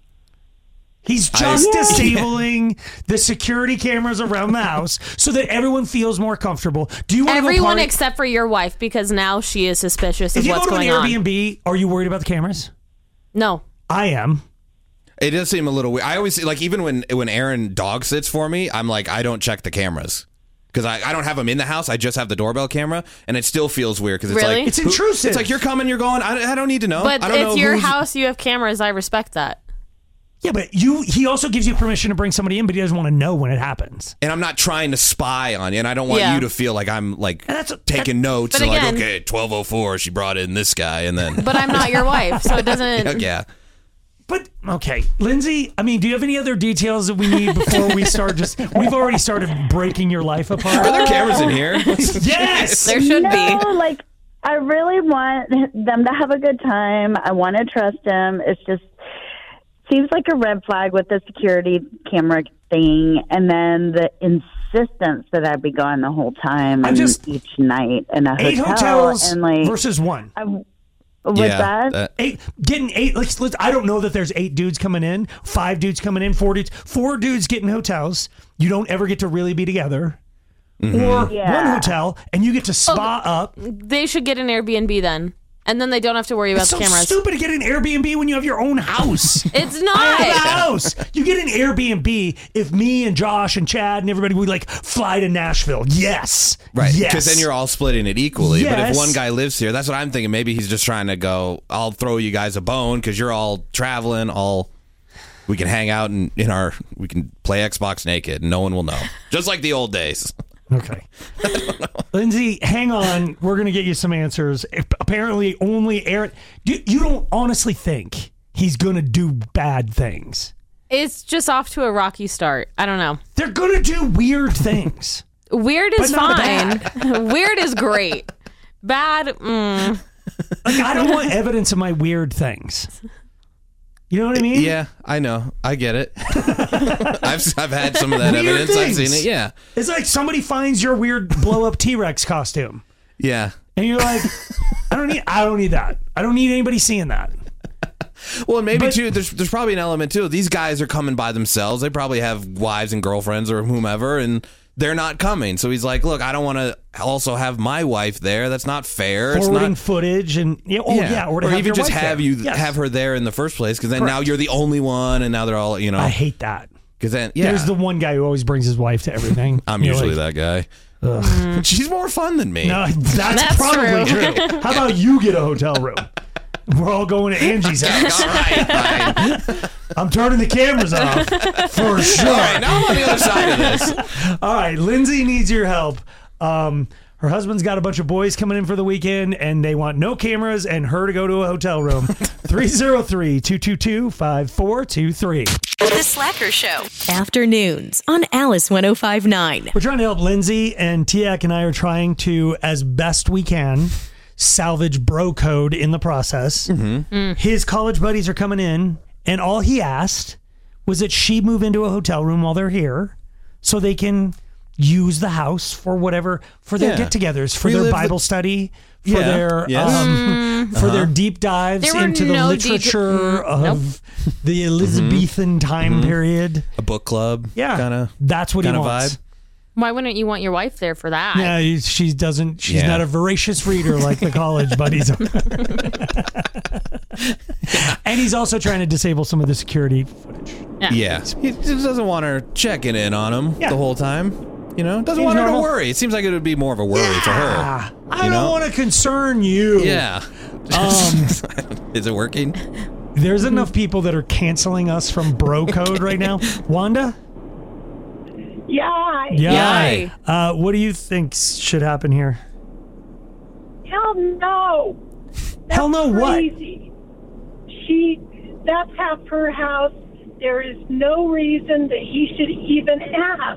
He's I- just Yeah. disabling the security cameras around the house so that everyone feels more comfortable. Do you want to go Everyone party? except for your wife, because now she is suspicious If of you what's go to an going on. Airbnb, are you worried about the cameras? No. I am. It does seem a little weird. I always like even when when Aaron dog sits for me, I'm like I don't check the cameras because I, I don't have them in the house. I just have the doorbell camera, and it still feels weird because it's Really? like It's who- intrusive. It's like you're coming, you're going. I, I don't need to know. But I don't know it's your who's- house, you have cameras, I respect that. Yeah, but you. He also gives you permission to bring somebody in, but he doesn't want to know when it happens. And I'm not trying to spy on you, and I don't want Yeah. you to feel like I'm like And that's- taking notes but and again- like okay, twelve oh four, she brought in this guy, and then But I'm not your wife, so it doesn't. yeah. But okay, Lindsay. I mean, do you have any other details that we need before we start? Just we've already started breaking your life apart. Are there cameras in here? Yes, There should no, be. like I really want them to have a good time. I want to trust them. It's just seems like a red flag with the security camera thing, and then the insistence that I'd be gone the whole time I'm and just- each night in a Eight hotel hotels and like versus one. I, what's Yeah, that? that- Eight getting eight. Let's, let's. I don't know that there's eight dudes coming in, five dudes coming in, four dudes, four dudes getting hotels. You don't ever get to really be together, Mm-hmm. or Yeah. one hotel, and you get to spa up. They should get an Airbnb then. And then they don't have to worry about It's so the cameras. stupid to get an Airbnb when you have your own house. It's I not. have a house. You get an Airbnb if me and Josh and Chad and everybody would like fly to Nashville. Yes, Right, Yes, because then you're all splitting it equally. But if Yes. one guy lives here, that's what I'm thinking. Maybe he's just trying to go, I'll throw you guys a bone because you're all traveling, all we can hang out and in our we can play Xbox naked and no one will know. Just like the old days. Okay. Lindsay, hang on. We're going to get you some answers. If apparently, only Aaron. You, you don't honestly think he's going to do bad things. It's just off to a rocky start. I don't know. They're going to do weird things. Weird is But not fine. Weird is great. Bad, mm. Like, I don't want evidence of my weird things. You know what I mean? Yeah, I know. I get it. I've I've had some of that Weird evidence. I've things. seen it. Yeah. It's like somebody finds your weird blow up T-Rex costume. Yeah. And you're like, I don't need I don't need that. I don't need anybody seeing that. Well, and maybe too. There's there's probably an element too. These guys are coming by themselves. They probably have wives and girlfriends or whomever, and they're not coming. So he's like, "Look, I don't want to also have my wife there. That's not fair. Forwarding it's not footage and yeah, oh yeah, yeah or, to or have even your just wife have there. you Yes. have her there in the first place, because then Correct. now you're the only one, and now they're all you know. I hate that. Because then yeah, There's the one guy who always brings his wife to everything. I'm You're usually like, that guy. Ugh. She's more fun than me. No, that's, That's probably true. true. How about you get a hotel room? We're all going to Angie's house. All right, fine. I'm turning the cameras off for sure. All right, now I'm on the other side of this. All right, Lindsay needs your help. Um, her husband's got a bunch of boys coming in for the weekend, and they want no cameras and her to go to a hotel room. three oh three, two two two, five four two three. The Slacker Show. Afternoons on Alice one oh five point nine. We're trying to help Lindsay, and Tiak and I are trying to, as best we can, salvage bro code in the process. Mm-hmm. Mm. His college buddies are coming in, and all he asked was that she move into a hotel room while they're here so they can use the house for whatever, for their Yeah. get-togethers, for Relive their the- Bible study, for Yeah. their Yes. um, Mm. for Uh-huh. their deep dives There were into the no literature deta- of Nope. the Elizabethan time Mhm. period. A book club. Yeah, kind of. that's what he kind of wants. vibe. Why wouldn't you want your wife there for that? Yeah, she doesn't. She's Yeah. not a voracious reader like the college buddies are. And he's also trying to disable some of the security footage. Yeah. He just doesn't want her checking in on him Yeah. the whole time. You know, doesn't Seems want her normal. to worry. It seems like it would be more of a worry for her. Ah, I You don't know? want to concern you. Yeah. Um, Is it working? there's enough people that are canceling us from bro code right now. Wanda? Yeah. Yeah. Uh, what do you think should happen here? Hell no. Hell no what? Crazy. She, that's half her house. There is no reason that he should even ask.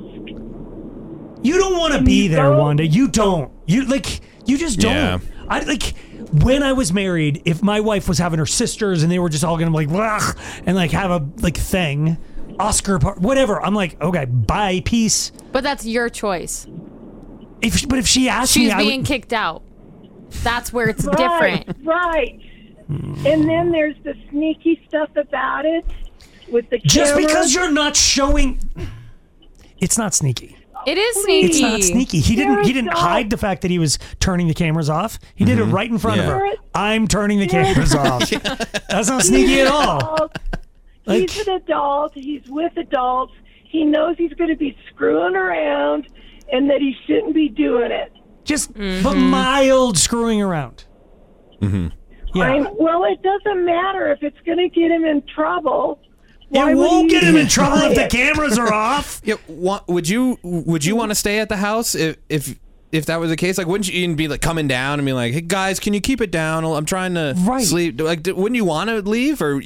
You don't want to be there, Wanda. You don't. You like. You just don't. Yeah. I like. When I was married, if my wife was having her sisters and they were just all gonna like, "Ugh," and like have a like thing, Oscar part, whatever. I'm like, okay, bye, peace. But that's your choice. If she- but if she asked She's me, I being would, kicked out. That's where it's Right, different. right. And then there's the sneaky stuff about it with the just cameras. because you're not showing, it's not sneaky. It is sneaky. It's not sneaky. He didn't. He didn't You're a hide the fact that he was turning the cameras off. He did it right in front Yeah. of her. You're I'm turning the You're a- cameras off. That's not sneaky at all. Adult. Like- He's an adult. He's with adults. He knows he's going to be screwing around and that he shouldn't be doing it. Just but mild screwing around. Mm-hmm. Yeah. I'm, well, it doesn't matter if it's going to get him in trouble. It Why would won't he get him in try trouble if the it? cameras are off. Yeah. wa- Would you Would you want to stay at the house if if if that was the case? Like, wouldn't you even be like coming down and be like, "Hey guys, can you keep it down? I'm trying to Right. sleep." Like, d- wouldn't you want to leave or?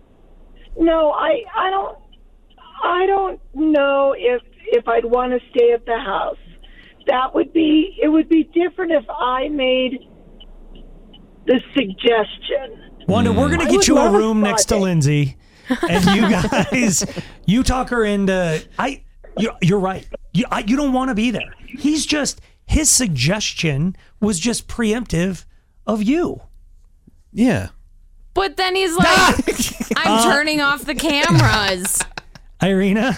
No, I, I don't, I don't know if if I'd want to stay at the house. That would be, it would be different if I made the suggestion. Wanda, we're gonna I get would you a love a room next to project. Lindsay, and you guys, you talk her into. I, you, you're right. You, I, you don't want to be there. He's just his suggestion was just preemptive of you. Yeah. But then he's like, I'm Uh, turning off the cameras. Irina.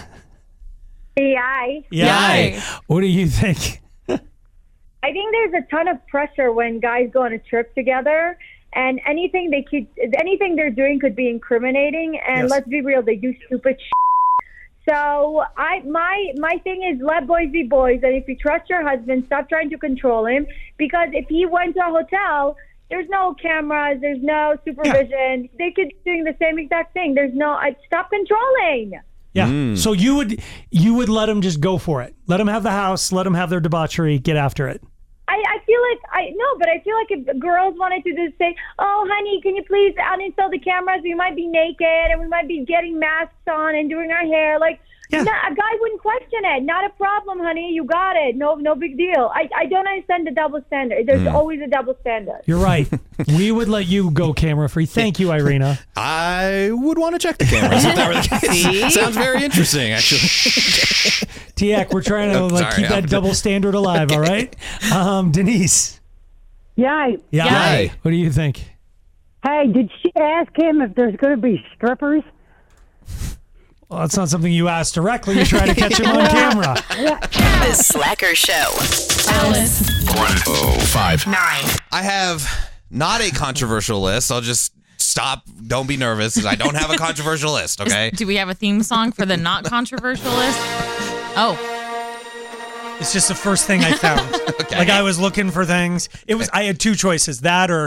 Yeah. Yeah. What do you think? I think there's a ton of pressure when guys go on a trip together, and anything they could, anything they're doing could be incriminating. And Yes. let's be real, they do stupid shit. So I, my, my thing is let boys be boys, and if you trust your husband, stop trying to control him. Because if he went to a hotel, there's no cameras, there's no supervision. They could be doing the same exact thing. There's no, I stop controlling. Yeah. So you would you would let him just go for it. Let him have the house. Let him have their debauchery. Get after it. I, I feel like I no, but I feel like if girls wanted to just say, "Oh, honey, can you please uninstall the cameras? We might be naked and we might be getting masks on and doing our hair." Like, no, a guy wouldn't question it. Not a problem, honey. You got it. No, no big deal. I, I don't understand the double standard. There's Mm. always a double standard. You're right. We would let you go camera free. Thank you, Irina. I would want to check the cameras if that were the See? case. Sounds very interesting, actually. Tiak, we're trying to I'm like sorry, keep that I'm- double standard alive. All right. Um, Denise. Yeah. Yeah. Yay. What do you think? Hey, did she ask him if there's going to be strippers? Well, that's not something you asked directly. You try to catch him on camera. The Slacker Show. Alice. one oh five nine. I have not a controversial list. I'll just stop. Don't be nervous. I don't have a controversial list, okay? Is- do we have a theme song for the not controversial list? Oh. It's just the first thing I found. Okay. Like I was looking for things. It was. I had two choices: that or.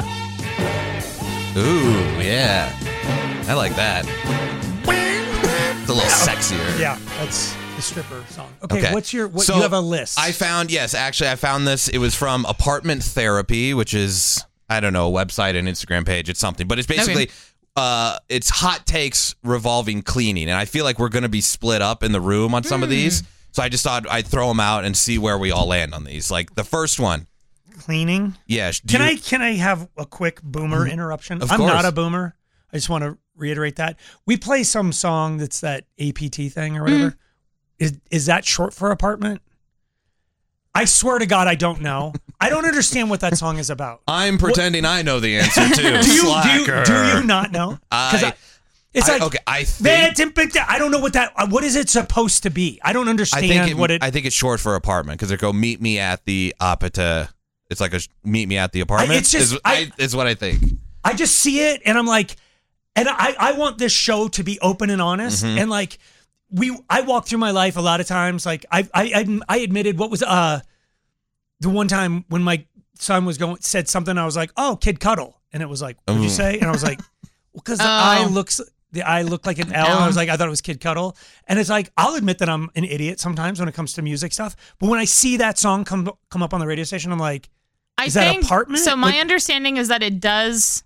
Ooh, yeah. I like that. It's a little sexier. Yeah, that's the stripper song. Okay, what's your? What, So, you have a list. I found, yes, actually, I found this. It was from Apartment Therapy, which is, I don't know, a website and Instagram page. It's something, but it's basically, Okay. uh, it's hot takes revolving cleaning. And I feel like we're going to be split up in the room on some of these. So I just thought I'd throw them out and see where we all land on these. Like the first one. Cleaning. Yeah. do Can you- I can I have a quick boomer interruption? Of I'm course. not a boomer. I just want to reiterate that. We play some song that's that A P T thing or whatever. Is is that short for apartment? I swear to God, I don't know. I don't understand what that song is about. I'm pretending I know the answer too. Do you, do you Slacker. do you not know? 'Cause I, It's I- like okay, I man, think- I don't know what that. What is it supposed to be? I don't I understand think it, what it. I think it's short for apartment because they go meet me at the Apata. It's like a sh- meet me at the apartment. I- it's just- is, I- I, is what I think. I just see it and I'm like, and I, I want this show to be open and honest. Mhm. And like, we, I walk through my life a lot of times. Like I, I, I, I admitted what was, uh, the one time when my son was going, said something, I was like, oh, kid cuddle. And it was like, what'd you Mm. say? And I was like, because the Oh. eye looks, the eye looked like an L. And I L. was like, I thought it was kid cuddle. And it's like, I'll admit that I'm an idiot sometimes when it comes to music stuff. But when I see that song come, come up on the radio station, I'm like, I is think, that apartment? So my Like- understanding is that it does.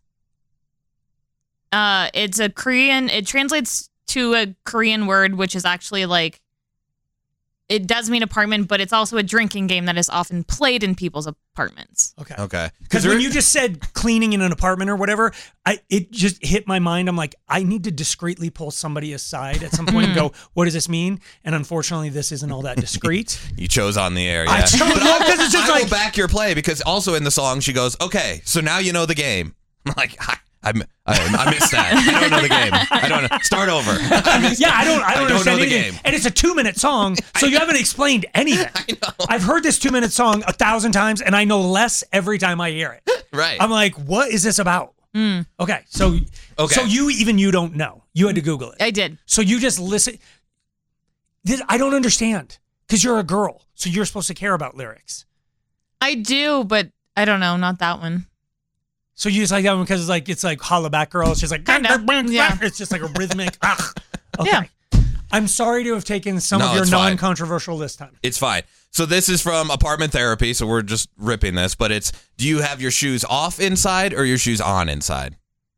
Uh, it's a Korean. It translates to a Korean word, which is actually like. It does mean apartment, but it's also a drinking game that is often played in people's apartments. Okay. Okay. Because when you just said cleaning in an apartment or whatever, I it just hit my mind. I'm like, I need to discreetly pull somebody aside at some point and go, what does this mean? And unfortunately, this isn't all that discreet. You chose on the air. Yeah. I chose- But no, I- 'cause it's just I will like- back your play because also in the song she goes, okay, so now you know the game. I'm like, I, I, I missed that. I don't know the game. I don't know. Start over. I missed yeah, it. I don't. I don't, know understand the anything. game. And it's a two-minute song, so you haven't explained anything. I know. I've heard this two-minute song a thousand times, and I know less every time I hear it. Right. I'm like, what is this about? Okay, so Okay. so you even you don't know. You had to Google it. I did. So you just listen. This, I don't understand because you're a girl, so you're supposed to care about lyrics. I do, but I don't know. Not that one. So you just like that one because it's like it's like holla back girl. It's just like Kinda, yeah. It's just like a rhythmic. ah. Okay. Yeah. I'm sorry to have taken some No, of your it's fine. non-controversial this time. It's fine. So this is from Apartment Therapy, so we're just ripping this, but it's, do you have your shoes off inside or your shoes on inside?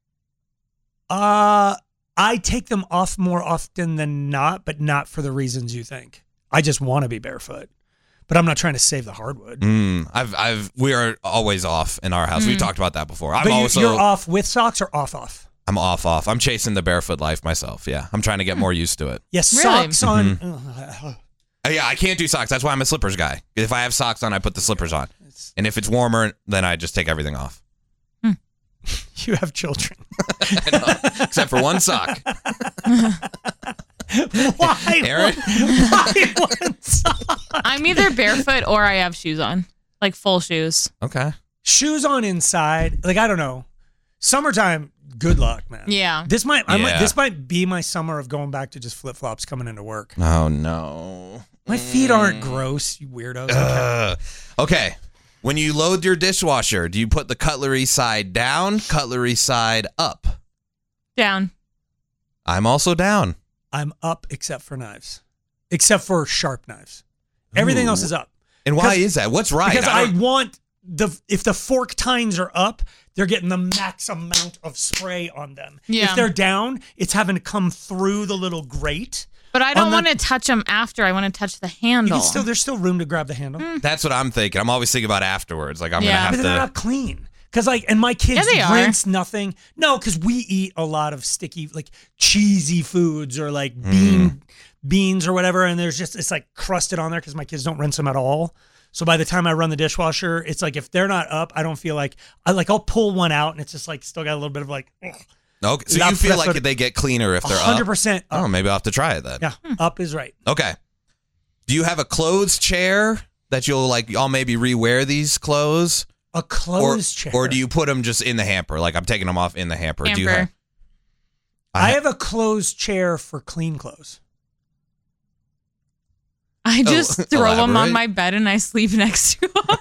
Uh, I take them off more often than not, but not for the reasons you think. I just want to be barefoot, but I'm not trying to save the hardwood. Mm, I've, I've, we are always off in our house. We've talked about that before. I'm but you, also, you're off with socks or off off? I'm off, off. I'm chasing the barefoot life myself. Yeah. I'm trying to get more used to it. Yes, Really? socks on. Uh, yeah, I can't do socks. That's why I'm a slippers guy. If I have socks on, I put the slippers on. And if it's warmer, then I just take everything off. You have children. I know, except for one sock. Why? Aaron? Why one sock? I'm either barefoot or I have shoes on, like full shoes. Okay. Shoes on inside. Like I don't know. Summertime. Good luck, man. Yeah. This might. I might Yeah. this might be my summer of going back to just flip flops coming into work. Oh, no. My feet aren't gross, you weirdos. Ugh. Okay. When you load your dishwasher, do you put the cutlery side down, cutlery side up? Down. I'm also down. I'm up except for knives, except for sharp knives. Everything Ooh. else is up. And why 'Cause- is that? What's right? Because I, don't- want the if the fork tines are up, they're getting the max amount of spray on them. Yeah. If they're down, it's having to come through the little grate. But I don't On the- want to touch them after. I want to touch the You handle. can still there's still room to grab the handle. That's what I'm thinking. I'm always thinking about afterwards. Like, I'm Yeah. going But to they're have not clean. Cause like, and my kids Yeah, they are. rinse nothing. No, cause we eat a lot of sticky, like cheesy foods or like bean beans or whatever, and there's just it's like crusted on there because my kids don't rinse them at all. So by the time I run the dishwasher, it's like if they're not up, I don't feel like I like I'll pull one out and it's just like still got a little bit of like. Ugh. Okay, so you feel like they get cleaner if they're one hundred up? percent up. Oh, maybe I'll have to try it then. Yeah, up is right. Okay. Do you have a clothes chair that you'll like? I'll maybe rewear these clothes. A clothes or, chair, or do you put them just in the hamper? Like I'm taking them off in the hamper. hamper. Do you have? I have a clothes chair for clean clothes. I just Oh, throw them on elaborate. my bed and I sleep next to them.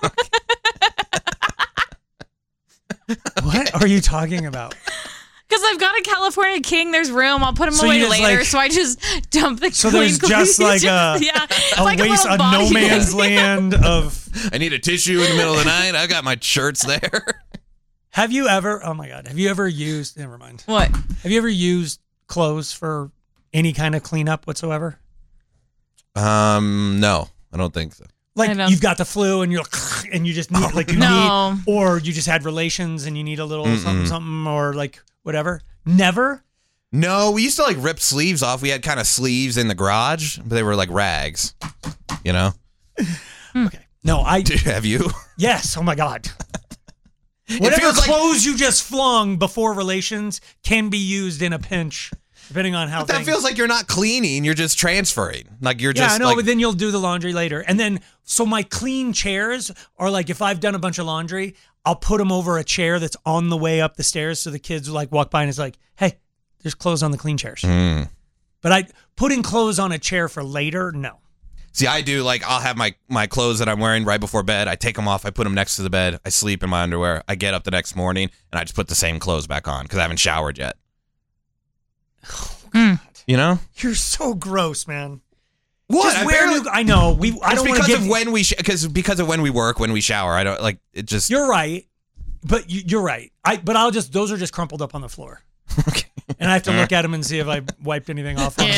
What are you talking about? Because I've got a California King. There's room. I'll put them So away you just, later. like- so I just dump the So clean there's clothes. just like a, yeah, it's a like waste, little a body no man's bag. land of. I need a tissue in the middle of the night. I got my shirts there. Have you ever? Oh my God! Have you ever used? Never mind. What? Have you ever used clothes for any kind of cleanup whatsoever? Um, no, I don't think so. Like I don't- you've got the flu and you're and you just need like you No. need, or you just had relations and you need a little Mm-mm. something something or like whatever. Never. No, we used to like rip sleeves off. We had kind of sleeves in the garage, but they were like rags. You know? Okay. No, I Have you? yes. Oh my God. Whatever feels like- clothes you just flung before relations can be used in a pinch, depending on how. But that things- feels like you're not cleaning. You're just transferring. Like you're Yeah, just I know, like, but then you'll do the laundry later. And then, so my clean chairs are like, if I've done a bunch of laundry, I'll put them over a chair that's on the way up the stairs. So the kids will like walk by and it's like, hey, there's clothes on the clean chairs. Mm. But I putting clothes on a chair for later, no. See, I do like I'll have my my clothes that I'm wearing right before bed. I take them off. I put them next to the bed. I sleep in my underwear. I get up the next morning and I just put the same clothes back on because I haven't showered yet. Mm. You know? You're so gross, man. What? Just I wear barely- new- I know. We. I It's don't want to because give. of when we because because of when we work when we shower. I don't like it. Just You're right, but you, you're right. I. But I'll just. Those are just crumpled up on the floor. Okay. And I have to look at them and see if I wiped anything off. Ew.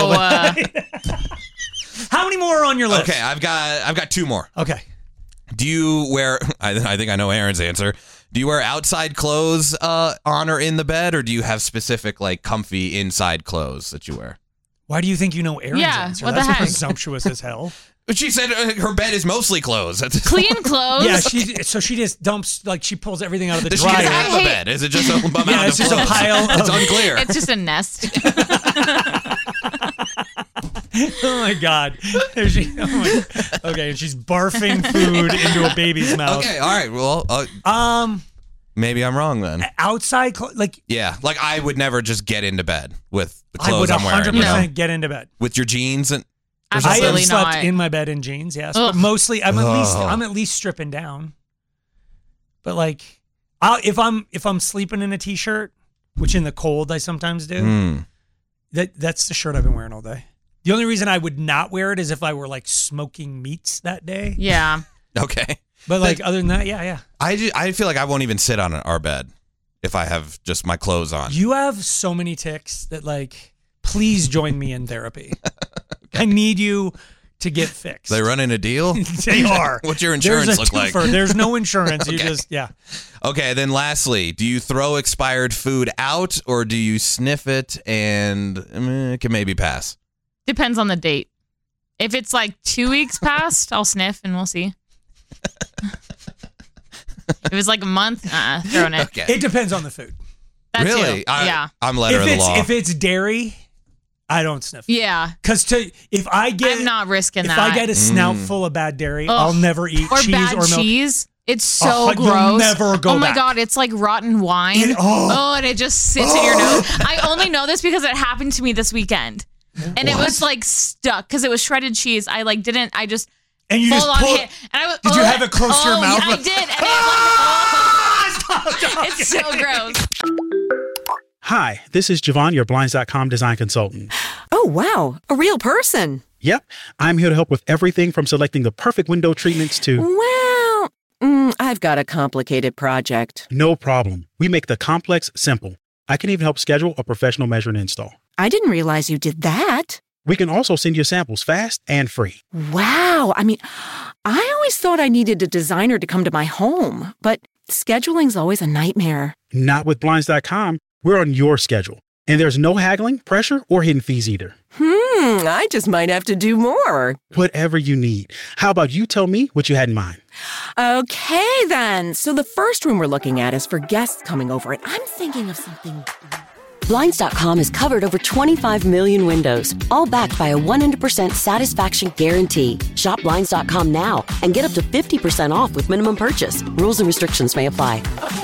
How many more are on your list? Okay, I've got I've got two more. Okay. Do you wear? I, I think I know Aaron's answer. Do you wear outside clothes uh, on or in the bed, or do you have specific like comfy inside clothes that you wear? Why do you think you know Aaron's Yeah, answer? what the That's heck? presumptuous as hell. But she said uh, her bed is mostly clothes. Clean clothes. Yeah, she so she just dumps like she pulls everything out of the Does she dryer. even have I a hate- bed? Is it just a amount Yeah, it's of just a clothes? pile It's of- unclear. It's just a nest. Oh my God. There she, oh my, okay, and she's barfing food into a baby's mouth. Okay, all right. Well, uh, Um, maybe I'm wrong then. outside, clo- like Yeah, like I would never just get into bed with the I would clothes I'm wearing. one hundred you know? percent get into bed. With your jeans and I have Absolutely slept not. in my bed in jeans, yes, but Ugh. mostly I'm at least Ugh. I'm at least stripping down. But like, I'll, if I'm if I'm sleeping in a t-shirt, which in the cold I sometimes do, Mm. that that's the shirt I've been wearing all day. The only reason I would not wear it is if I were like smoking meats that day. Yeah. Okay. But like other than that, yeah, yeah. I, ju- I feel like I won't even sit on our bed if I have just my clothes on. You have so many ticks that like, please join me in therapy. I need you to get fixed. They running a deal? They are. What's your insurance There's a look like? twofer. There's no insurance. You Okay. just yeah. Okay, then lastly, do you throw expired food out or do you sniff it and mm, it can maybe pass? Depends on the date. If it's like two weeks past, I'll sniff and we'll see. If it's like a month, uh, throwing it. Okay. It depends on the food. That really? too. I, yeah. I'm letter if of the it's law. if it's dairy, I don't sniff. Yeah. Because to if I get I'm not risking if that. I get a snout Mm. full of bad dairy, Ugh. I'll never eat or cheese bad or milk. cheese. It's so Oh, you'll gross. never go oh my back. God, it's like rotten wine. It- oh. oh, and it just sits in your nose. I only know this because it happened to me this weekend. And it was like stuck because it was shredded cheese. I like didn't, I just And you full just on pull- hit. And I was, Did you oh, have it close to your oh, mouth? Yeah, I did. And it like, oh, it's so gross. Hi, this is Javon, your Blinds dot com design consultant. Oh, wow. A real person. Yep, I'm here to help with everything from selecting the perfect window treatments to... Well, mm, I've got a complicated project. No problem. We make the complex simple. I can even help schedule a professional measure and install. I didn't realize you did that. We can also send you samples fast and free. Wow. I mean, I always thought I needed a designer to come to my home, but scheduling's always a nightmare. Not with Blinds dot com. We're on your schedule. And there's no haggling, pressure, or hidden fees either. Hmm. Hmm, I just might have to do more. Whatever you need. How about you tell me what you had in mind? Okay, then. So the first room we're looking at is for guests coming over, and I'm thinking of something. Blinds dot com has covered over twenty-five million windows, all backed by a one hundred percent satisfaction guarantee. Shop Blinds dot com now and get up to fifty percent off with minimum purchase. Rules and restrictions may apply.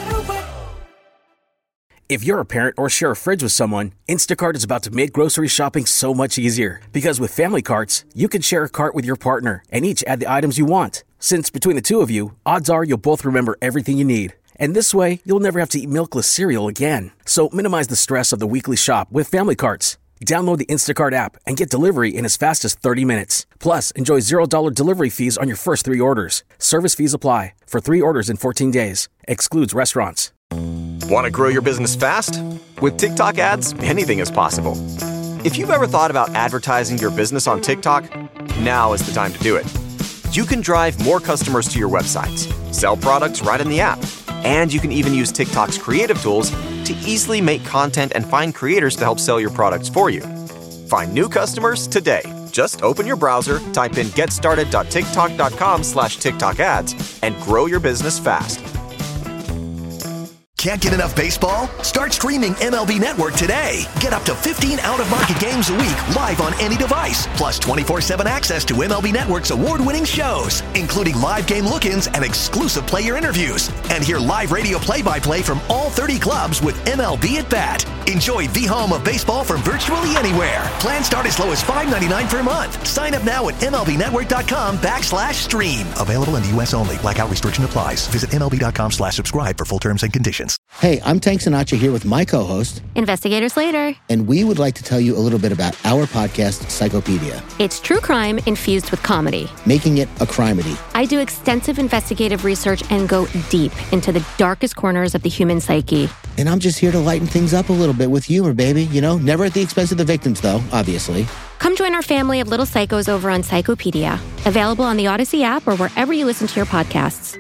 If you're a parent or share a fridge with someone, Instacart is about to make grocery shopping so much easier. Because with family carts, you can share a cart with your partner and each add the items you want. Since between the two of you, odds are you'll both remember everything you need. And this way, you'll never have to eat milkless cereal again. So minimize the stress of the weekly shop with family carts. Download the Instacart app and get delivery in as fast as thirty minutes. Plus, enjoy zero dollars delivery fees on your first three orders. Service fees apply for three orders in fourteen days. Excludes restaurants. Want to grow your business fast? With TikTok ads, anything is possible. If you've ever thought about advertising your business on TikTok, now is the time to do it. You can drive more customers to your websites, sell products right in the app, and you can even use TikTok's creative tools to easily make content and find creators to help sell your products for you. Find new customers today. Just open your browser, type in getstarted.tiktok.com slash TikTok ads, and grow your business fast. Can't get enough baseball? Start streaming M L B Network today. Get up to fifteen out-of-market games a week live on any device, plus twenty-four seven access to M L B Network's award-winning shows, including live game look-ins and exclusive player interviews. And hear live radio play-by-play from all thirty clubs with M L B at Bat. Enjoy the home of baseball from virtually anywhere. Plans start as low as five ninety-nine per month. Sign up now at MLBnetwork.com backslash stream. Available in the U S only. Blackout restriction applies. Visit MLB.com slash subscribe for full terms and conditions. Hey, I'm Tank Sinatra here with my co-host, Investigator Slater. And we would like to tell you a little bit about our podcast, Psychopedia. It's true crime infused with comedy. Making it a crimedy. I do extensive investigative research and go deep into the darkest corners of the human psyche. And I'm just here to lighten things up a little bit with humor, baby. You know, never at the expense of the victims, though, obviously. Come join our family of little psychos over on Psychopedia. Available on the Odyssey app or wherever you listen to your podcasts.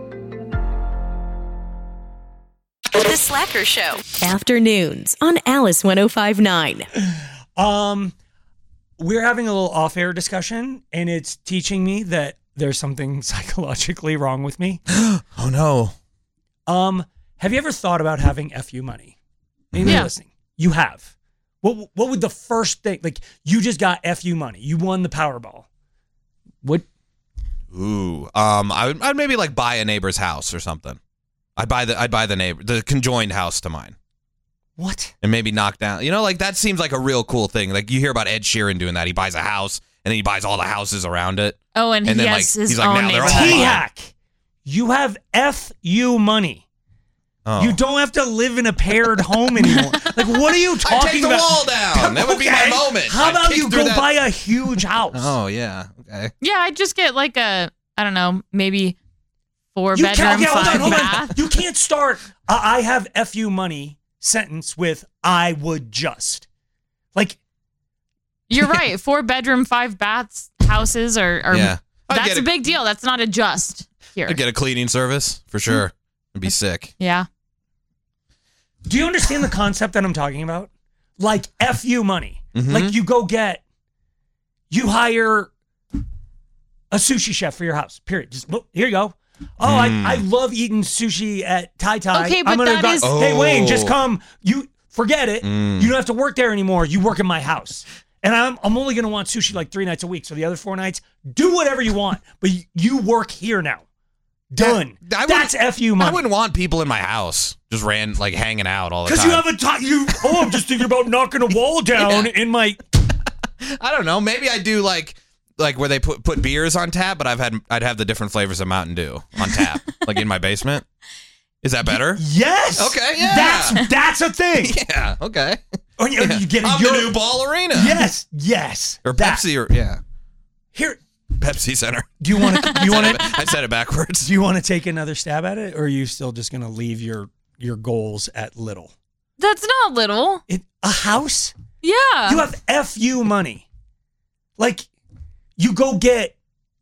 The Slacker Show. Afternoons on Alice one oh five point nine. Um, we're having a little off-air discussion, and it's teaching me that there's something psychologically wrong with me. Oh, no. Um, have you ever thought about having F U money? Anybody Yeah. listening? You have. What What would the first thing, like, you just got F U money. You won the Powerball. What? Ooh. Um, I would I'd maybe like buy a neighbor's house or something. I'd buy the I'd buy the neighbor the conjoined house to mine. What? And maybe knock down. You know, like that seems like a real cool thing. Like you hear about Ed Sheeran doing that. He buys a house and then he buys all the houses around it. Oh, and, And he then, has like, his he's like, own now they're all neighborhood. mine. T-hack. You have F U money. Oh. You don't have to live in a paired home anymore. Like, what are you talking I'd take the about? wall down. That would be my Okay. moment. How I'd about kick you through go that- buy a huge house? Oh yeah. Okay. Yeah, I'd just get like a, I don't know, maybe four You bedroom, can't, okay, hold five on, hold on. bath. You can't start a I have F U money sentence with I would just. Like, You're right. Four bedroom, five baths houses are, are Yeah. I'd that's get a a- big deal. That's not a just here. I'd get a cleaning service for sure. It'd be sick. Yeah. do you understand the concept that I'm talking about? Like F U money. Mhm. Like you go get, you hire a sushi chef for your house, period. Just, well, here you go. Oh, Mm. I, I love eating sushi at Tai Tai. Okay, but I'm gonna that go, is- Hey, Wayne, just Oh. come. You forget it. Mm. You don't have to work there anymore. You work in my house. And I'm, I'm only going to want sushi like three nights a week. So the other four nights, do whatever you want. But you, you work here now. Done. I That's wouldn't- F U money. I wouldn't want people in my house just ran like hanging out all the time. Because you haven't taught you. Oh, I'm just thinking about knocking a wall down Yeah. in my. I don't know. Maybe I do like like where they put put beers on tap, but I've had I'd have the different flavors of Mountain Dew on tap, like in my basement. Is that better? Yes. Okay. Yeah. That's that's a thing. yeah. Okay. Or you, you get a I'm the Euro- new Ball Arena. Yes. Yes. Or That. Pepsi or yeah. Here. Pepsi Center. Do you want to? Do you want to? I said it backwards. Do you want to take another stab at it, or are you still just going to leave your your goals at little? That's not little. It, a house? Yeah. You have F U money. Like, you go get,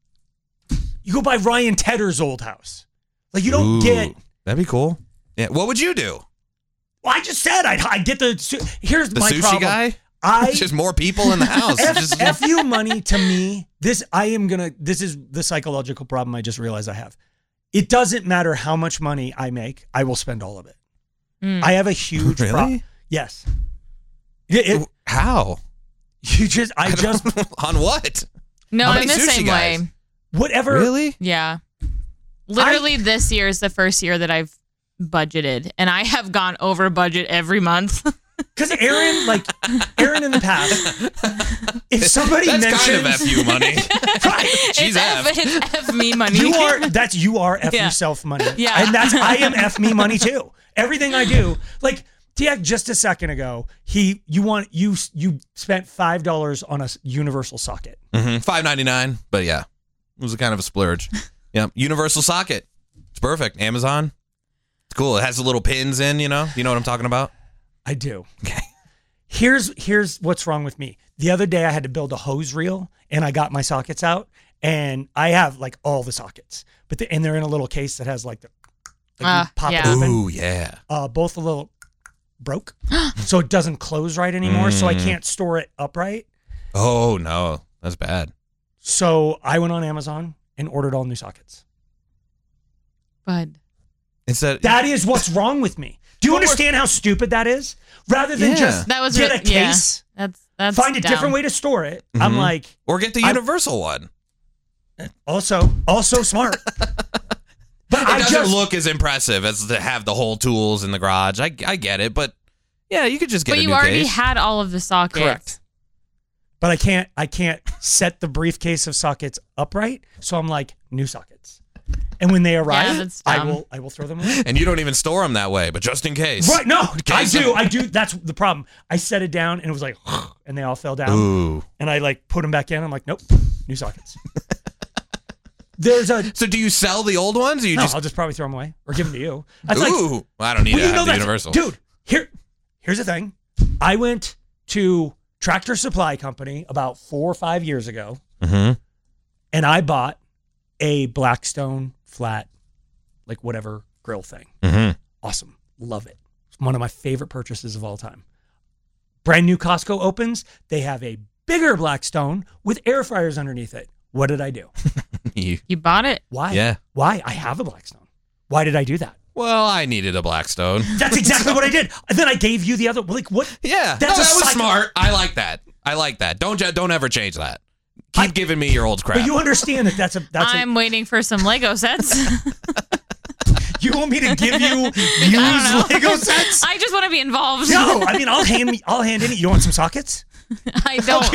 you go buy Ryan Tedder's old house. Like, you don't Ooh, get. That'd be cool. Yeah. What would you do? Well, I just said I'd, I'd get the. su- Here's The my sushi problem. guy? I It's just more people in the house. F, Just- F you money to me. This I am gonna. This is the psychological problem I just realized I have. It doesn't matter how much money I make. I will spend all of it. Mm. I have a huge Really? problem. Yes. It, it, How? You just. I, I just. On what? No, How I'm many the sushi same guys? way. Whatever. Really? Yeah. Literally, this year is the first year that I've budgeted, and I have gone over budget every month. Because Aaron, like Aaron in the past, if somebody That's mentions kind of F you money. right, She's it's F. F. It's F me money. you are that's you are F Yeah. yourself money. Yeah. and that's I am F me money too. Everything I do, like Tiak just a second ago, he you want you you spent five dollars on a s- universal socket. Mm-hmm. five ninety-nine, but yeah, it was a kind of a splurge. Yeah, universal socket. It's perfect. Amazon. It's cool. It has the little pins in. You know. You know what I'm talking about. I do. Okay. Here's here's what's wrong with me. The other day I had to build a hose reel and I got my sockets out and I have like all the sockets, but the, and they're in a little case that has like the like you Ah, pop yeah. it open. Ooh, yeah. Uh, both a little broke, so it doesn't close right anymore. So I Mm. can't store it upright. Oh no, that's bad. So I went on Amazon and ordered all new sockets. Bud. Instead, That is what's wrong with me. Do you understand how stupid that is? Rather than Yeah. just That was get re- a yeah. case, That's that's find a dumb. different way to store it. I'm Mhm. like, or get the I- universal one. also, also smart. But It I doesn't just look as impressive as to have the whole tools in the garage. I, I get it, but yeah, you could just get But a you new already case. had all of the sockets. Correct. But I can't I can't set the briefcase of sockets upright. So I'm like, new sockets. And when they arrive, that's I dumb. will I will throw them away. And you don't even store them that way, but just in case. Right, no, I case do. of- I do. That's the problem. I set it down and it was like, and they all fell down. Ooh. And I like put them back in. I'm like, nope, new sockets. There's a. So do you sell the old ones? Or you no, just I'll just probably throw them away or give them to you. That's like, Ooh, I don't need well, to you know have the that's- universal. Dude, here, here's the thing. I went to Tractor Supply Company about four or five years ago, Mm-hmm. and I bought a Blackstone flat, like whatever grill thing. Mm-hmm. Awesome. Love it. It's one of my favorite purchases of all time. Brand new Costco opens. They have a bigger Blackstone with air fryers underneath it. What did I do? You, You bought it. Why? Yeah. Why? I have a Blackstone. Why did I do that? well, I needed a Blackstone. That's exactly what I did. And then I gave you the other. Like what? Yeah, That's no, a that was psycho- smart. I like that. I like that. Don't ju- don't ever change that. Keep giving me your old crap. But you understand that that's a that's I'm waiting for some Lego sets. a. You want me to give you I used don't know. Lego sets? I just want to be involved. No, I mean I'll hand me. I'll hand in. You want some sockets? I don't.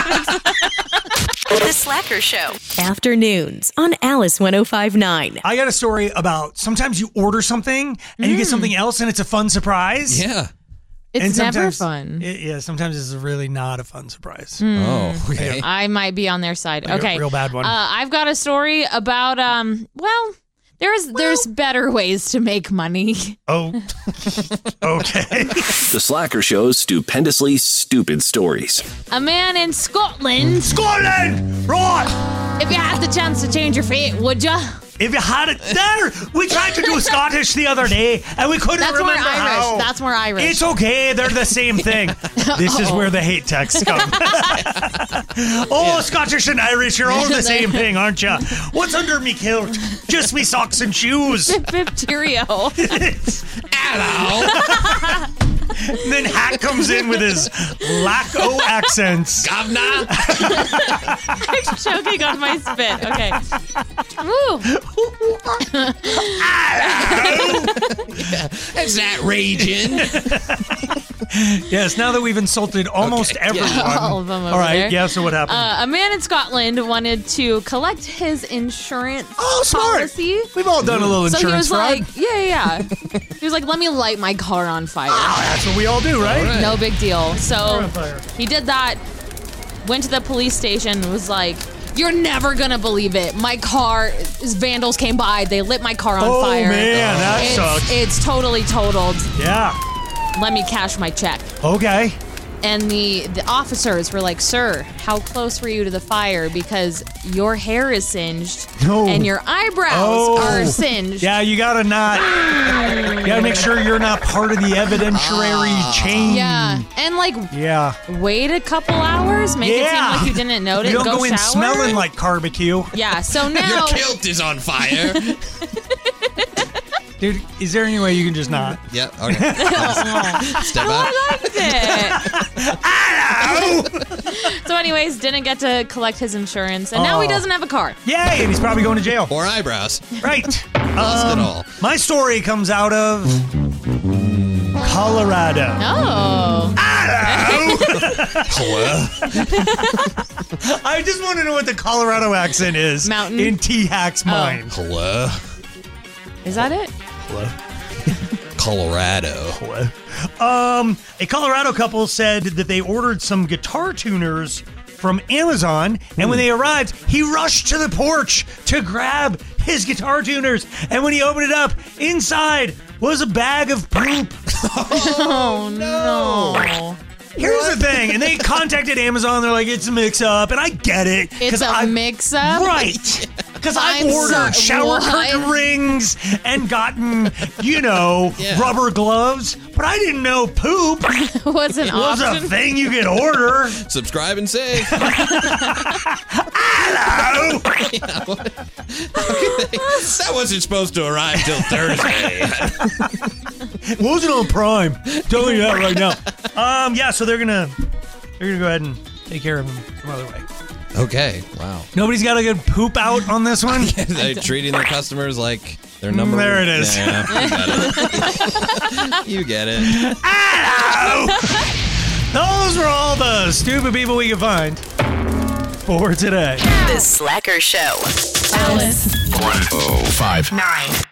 The Slacker Show. Afternoons on Alice one oh five point nine. I got a story about sometimes you order something and you get something else and it's a fun surprise. yeah. It's And never sometimes- fun. It, yeah, sometimes it's really not a fun surprise. Oh, okay. I might be on their side. Like a Okay, real bad one. Uh, I've got a story about um. Well, there's there's better ways to make money. Oh, okay. The Slacker Show's stupendously stupid stories. A man in Scotland. Scotland, right? If you had the chance to change your fate, would ya? If you had it there, we tried to do Scottish the other day and we couldn't That's more remember Irish. how. That's more Irish. It's okay. They're the same thing. This is where the hate texts come. Oh, Scottish and Irish, you're all the same thing, aren't you? What's under me kilt? Just me socks and shoes. Bip cheerio. Hello. And then Hack comes in with his Laco accents. Governor. I'm choking on my spit. Okay. Woo. It's that region. Yes, now that we've insulted almost Okay. everyone. Yeah, all of them over All right, there. yeah, so what happened? Uh, a man in Scotland wanted to collect his insurance Oh, smart. policy. We've all done a little So he insurance was fraud. like, yeah, yeah, yeah. He was like, let me light my car on fire. That's what we all do, right? No big deal. So Car on fire. he did that, went to the police station, was like, you're never gonna believe it. My car, his vandals came by, they lit my car on Oh, fire. man, that it's, sucks. It's totally totaled. Yeah. Let me cash my check. Okay. And the, the officers were like, sir, how close were you to the fire? Because your hair is singed No. and your eyebrows Oh. are singed. Yeah, you gotta not. You gotta make sure you're not part of the evidentiary chain. Yeah. And like, Yeah. wait a couple hours, make it seem Yeah. like you didn't notice. You don't go, go in shower. smelling like barbecue. Yeah, so Your now. kilt is on fire. Dude, is there any way you can just not? Yeah, okay. Step No, out. I liked it. So anyways, didn't get to collect his insurance, and now he Oh. doesn't have a car. Yay, and he's probably going to jail. Or eyebrows. Right. Lost it Um, all. My story comes out of Colorado. Oh. Hello? I just want to know what the Colorado accent is. Mountain? In T-Hack's mind. Hello? Is that it? Colorado. Um, a Colorado couple said that they ordered some guitar tuners from Amazon, and when they arrived, he rushed to the porch to grab his guitar tuners. And when he opened it up, inside was a bag of poop. Oh, no. Here's the thing, and they contacted Amazon. They're like, "It's a mix-up," and I get it. It's a I, mix-up? right? Because I've I'm ordered so- shower what? curtain rings and gotten, you know, Yeah. rubber gloves, but I didn't know poop Was an was a option. thing you could order. Subscribe and save. Hello. Yeah, what- that wasn't supposed to arrive till Thursday. It wasn't on Prime. Telling you that right now. Um, yeah, so they're gonna they're gonna go ahead and take care of him some other way. Okay, wow. Nobody's got a good poop out on this one. They're treating their customers like their number. There it is. Yeah, you get it. You get it. Hello. Those were all the stupid people we could find for today. The Slacker Show. Alice. one oh five Nine.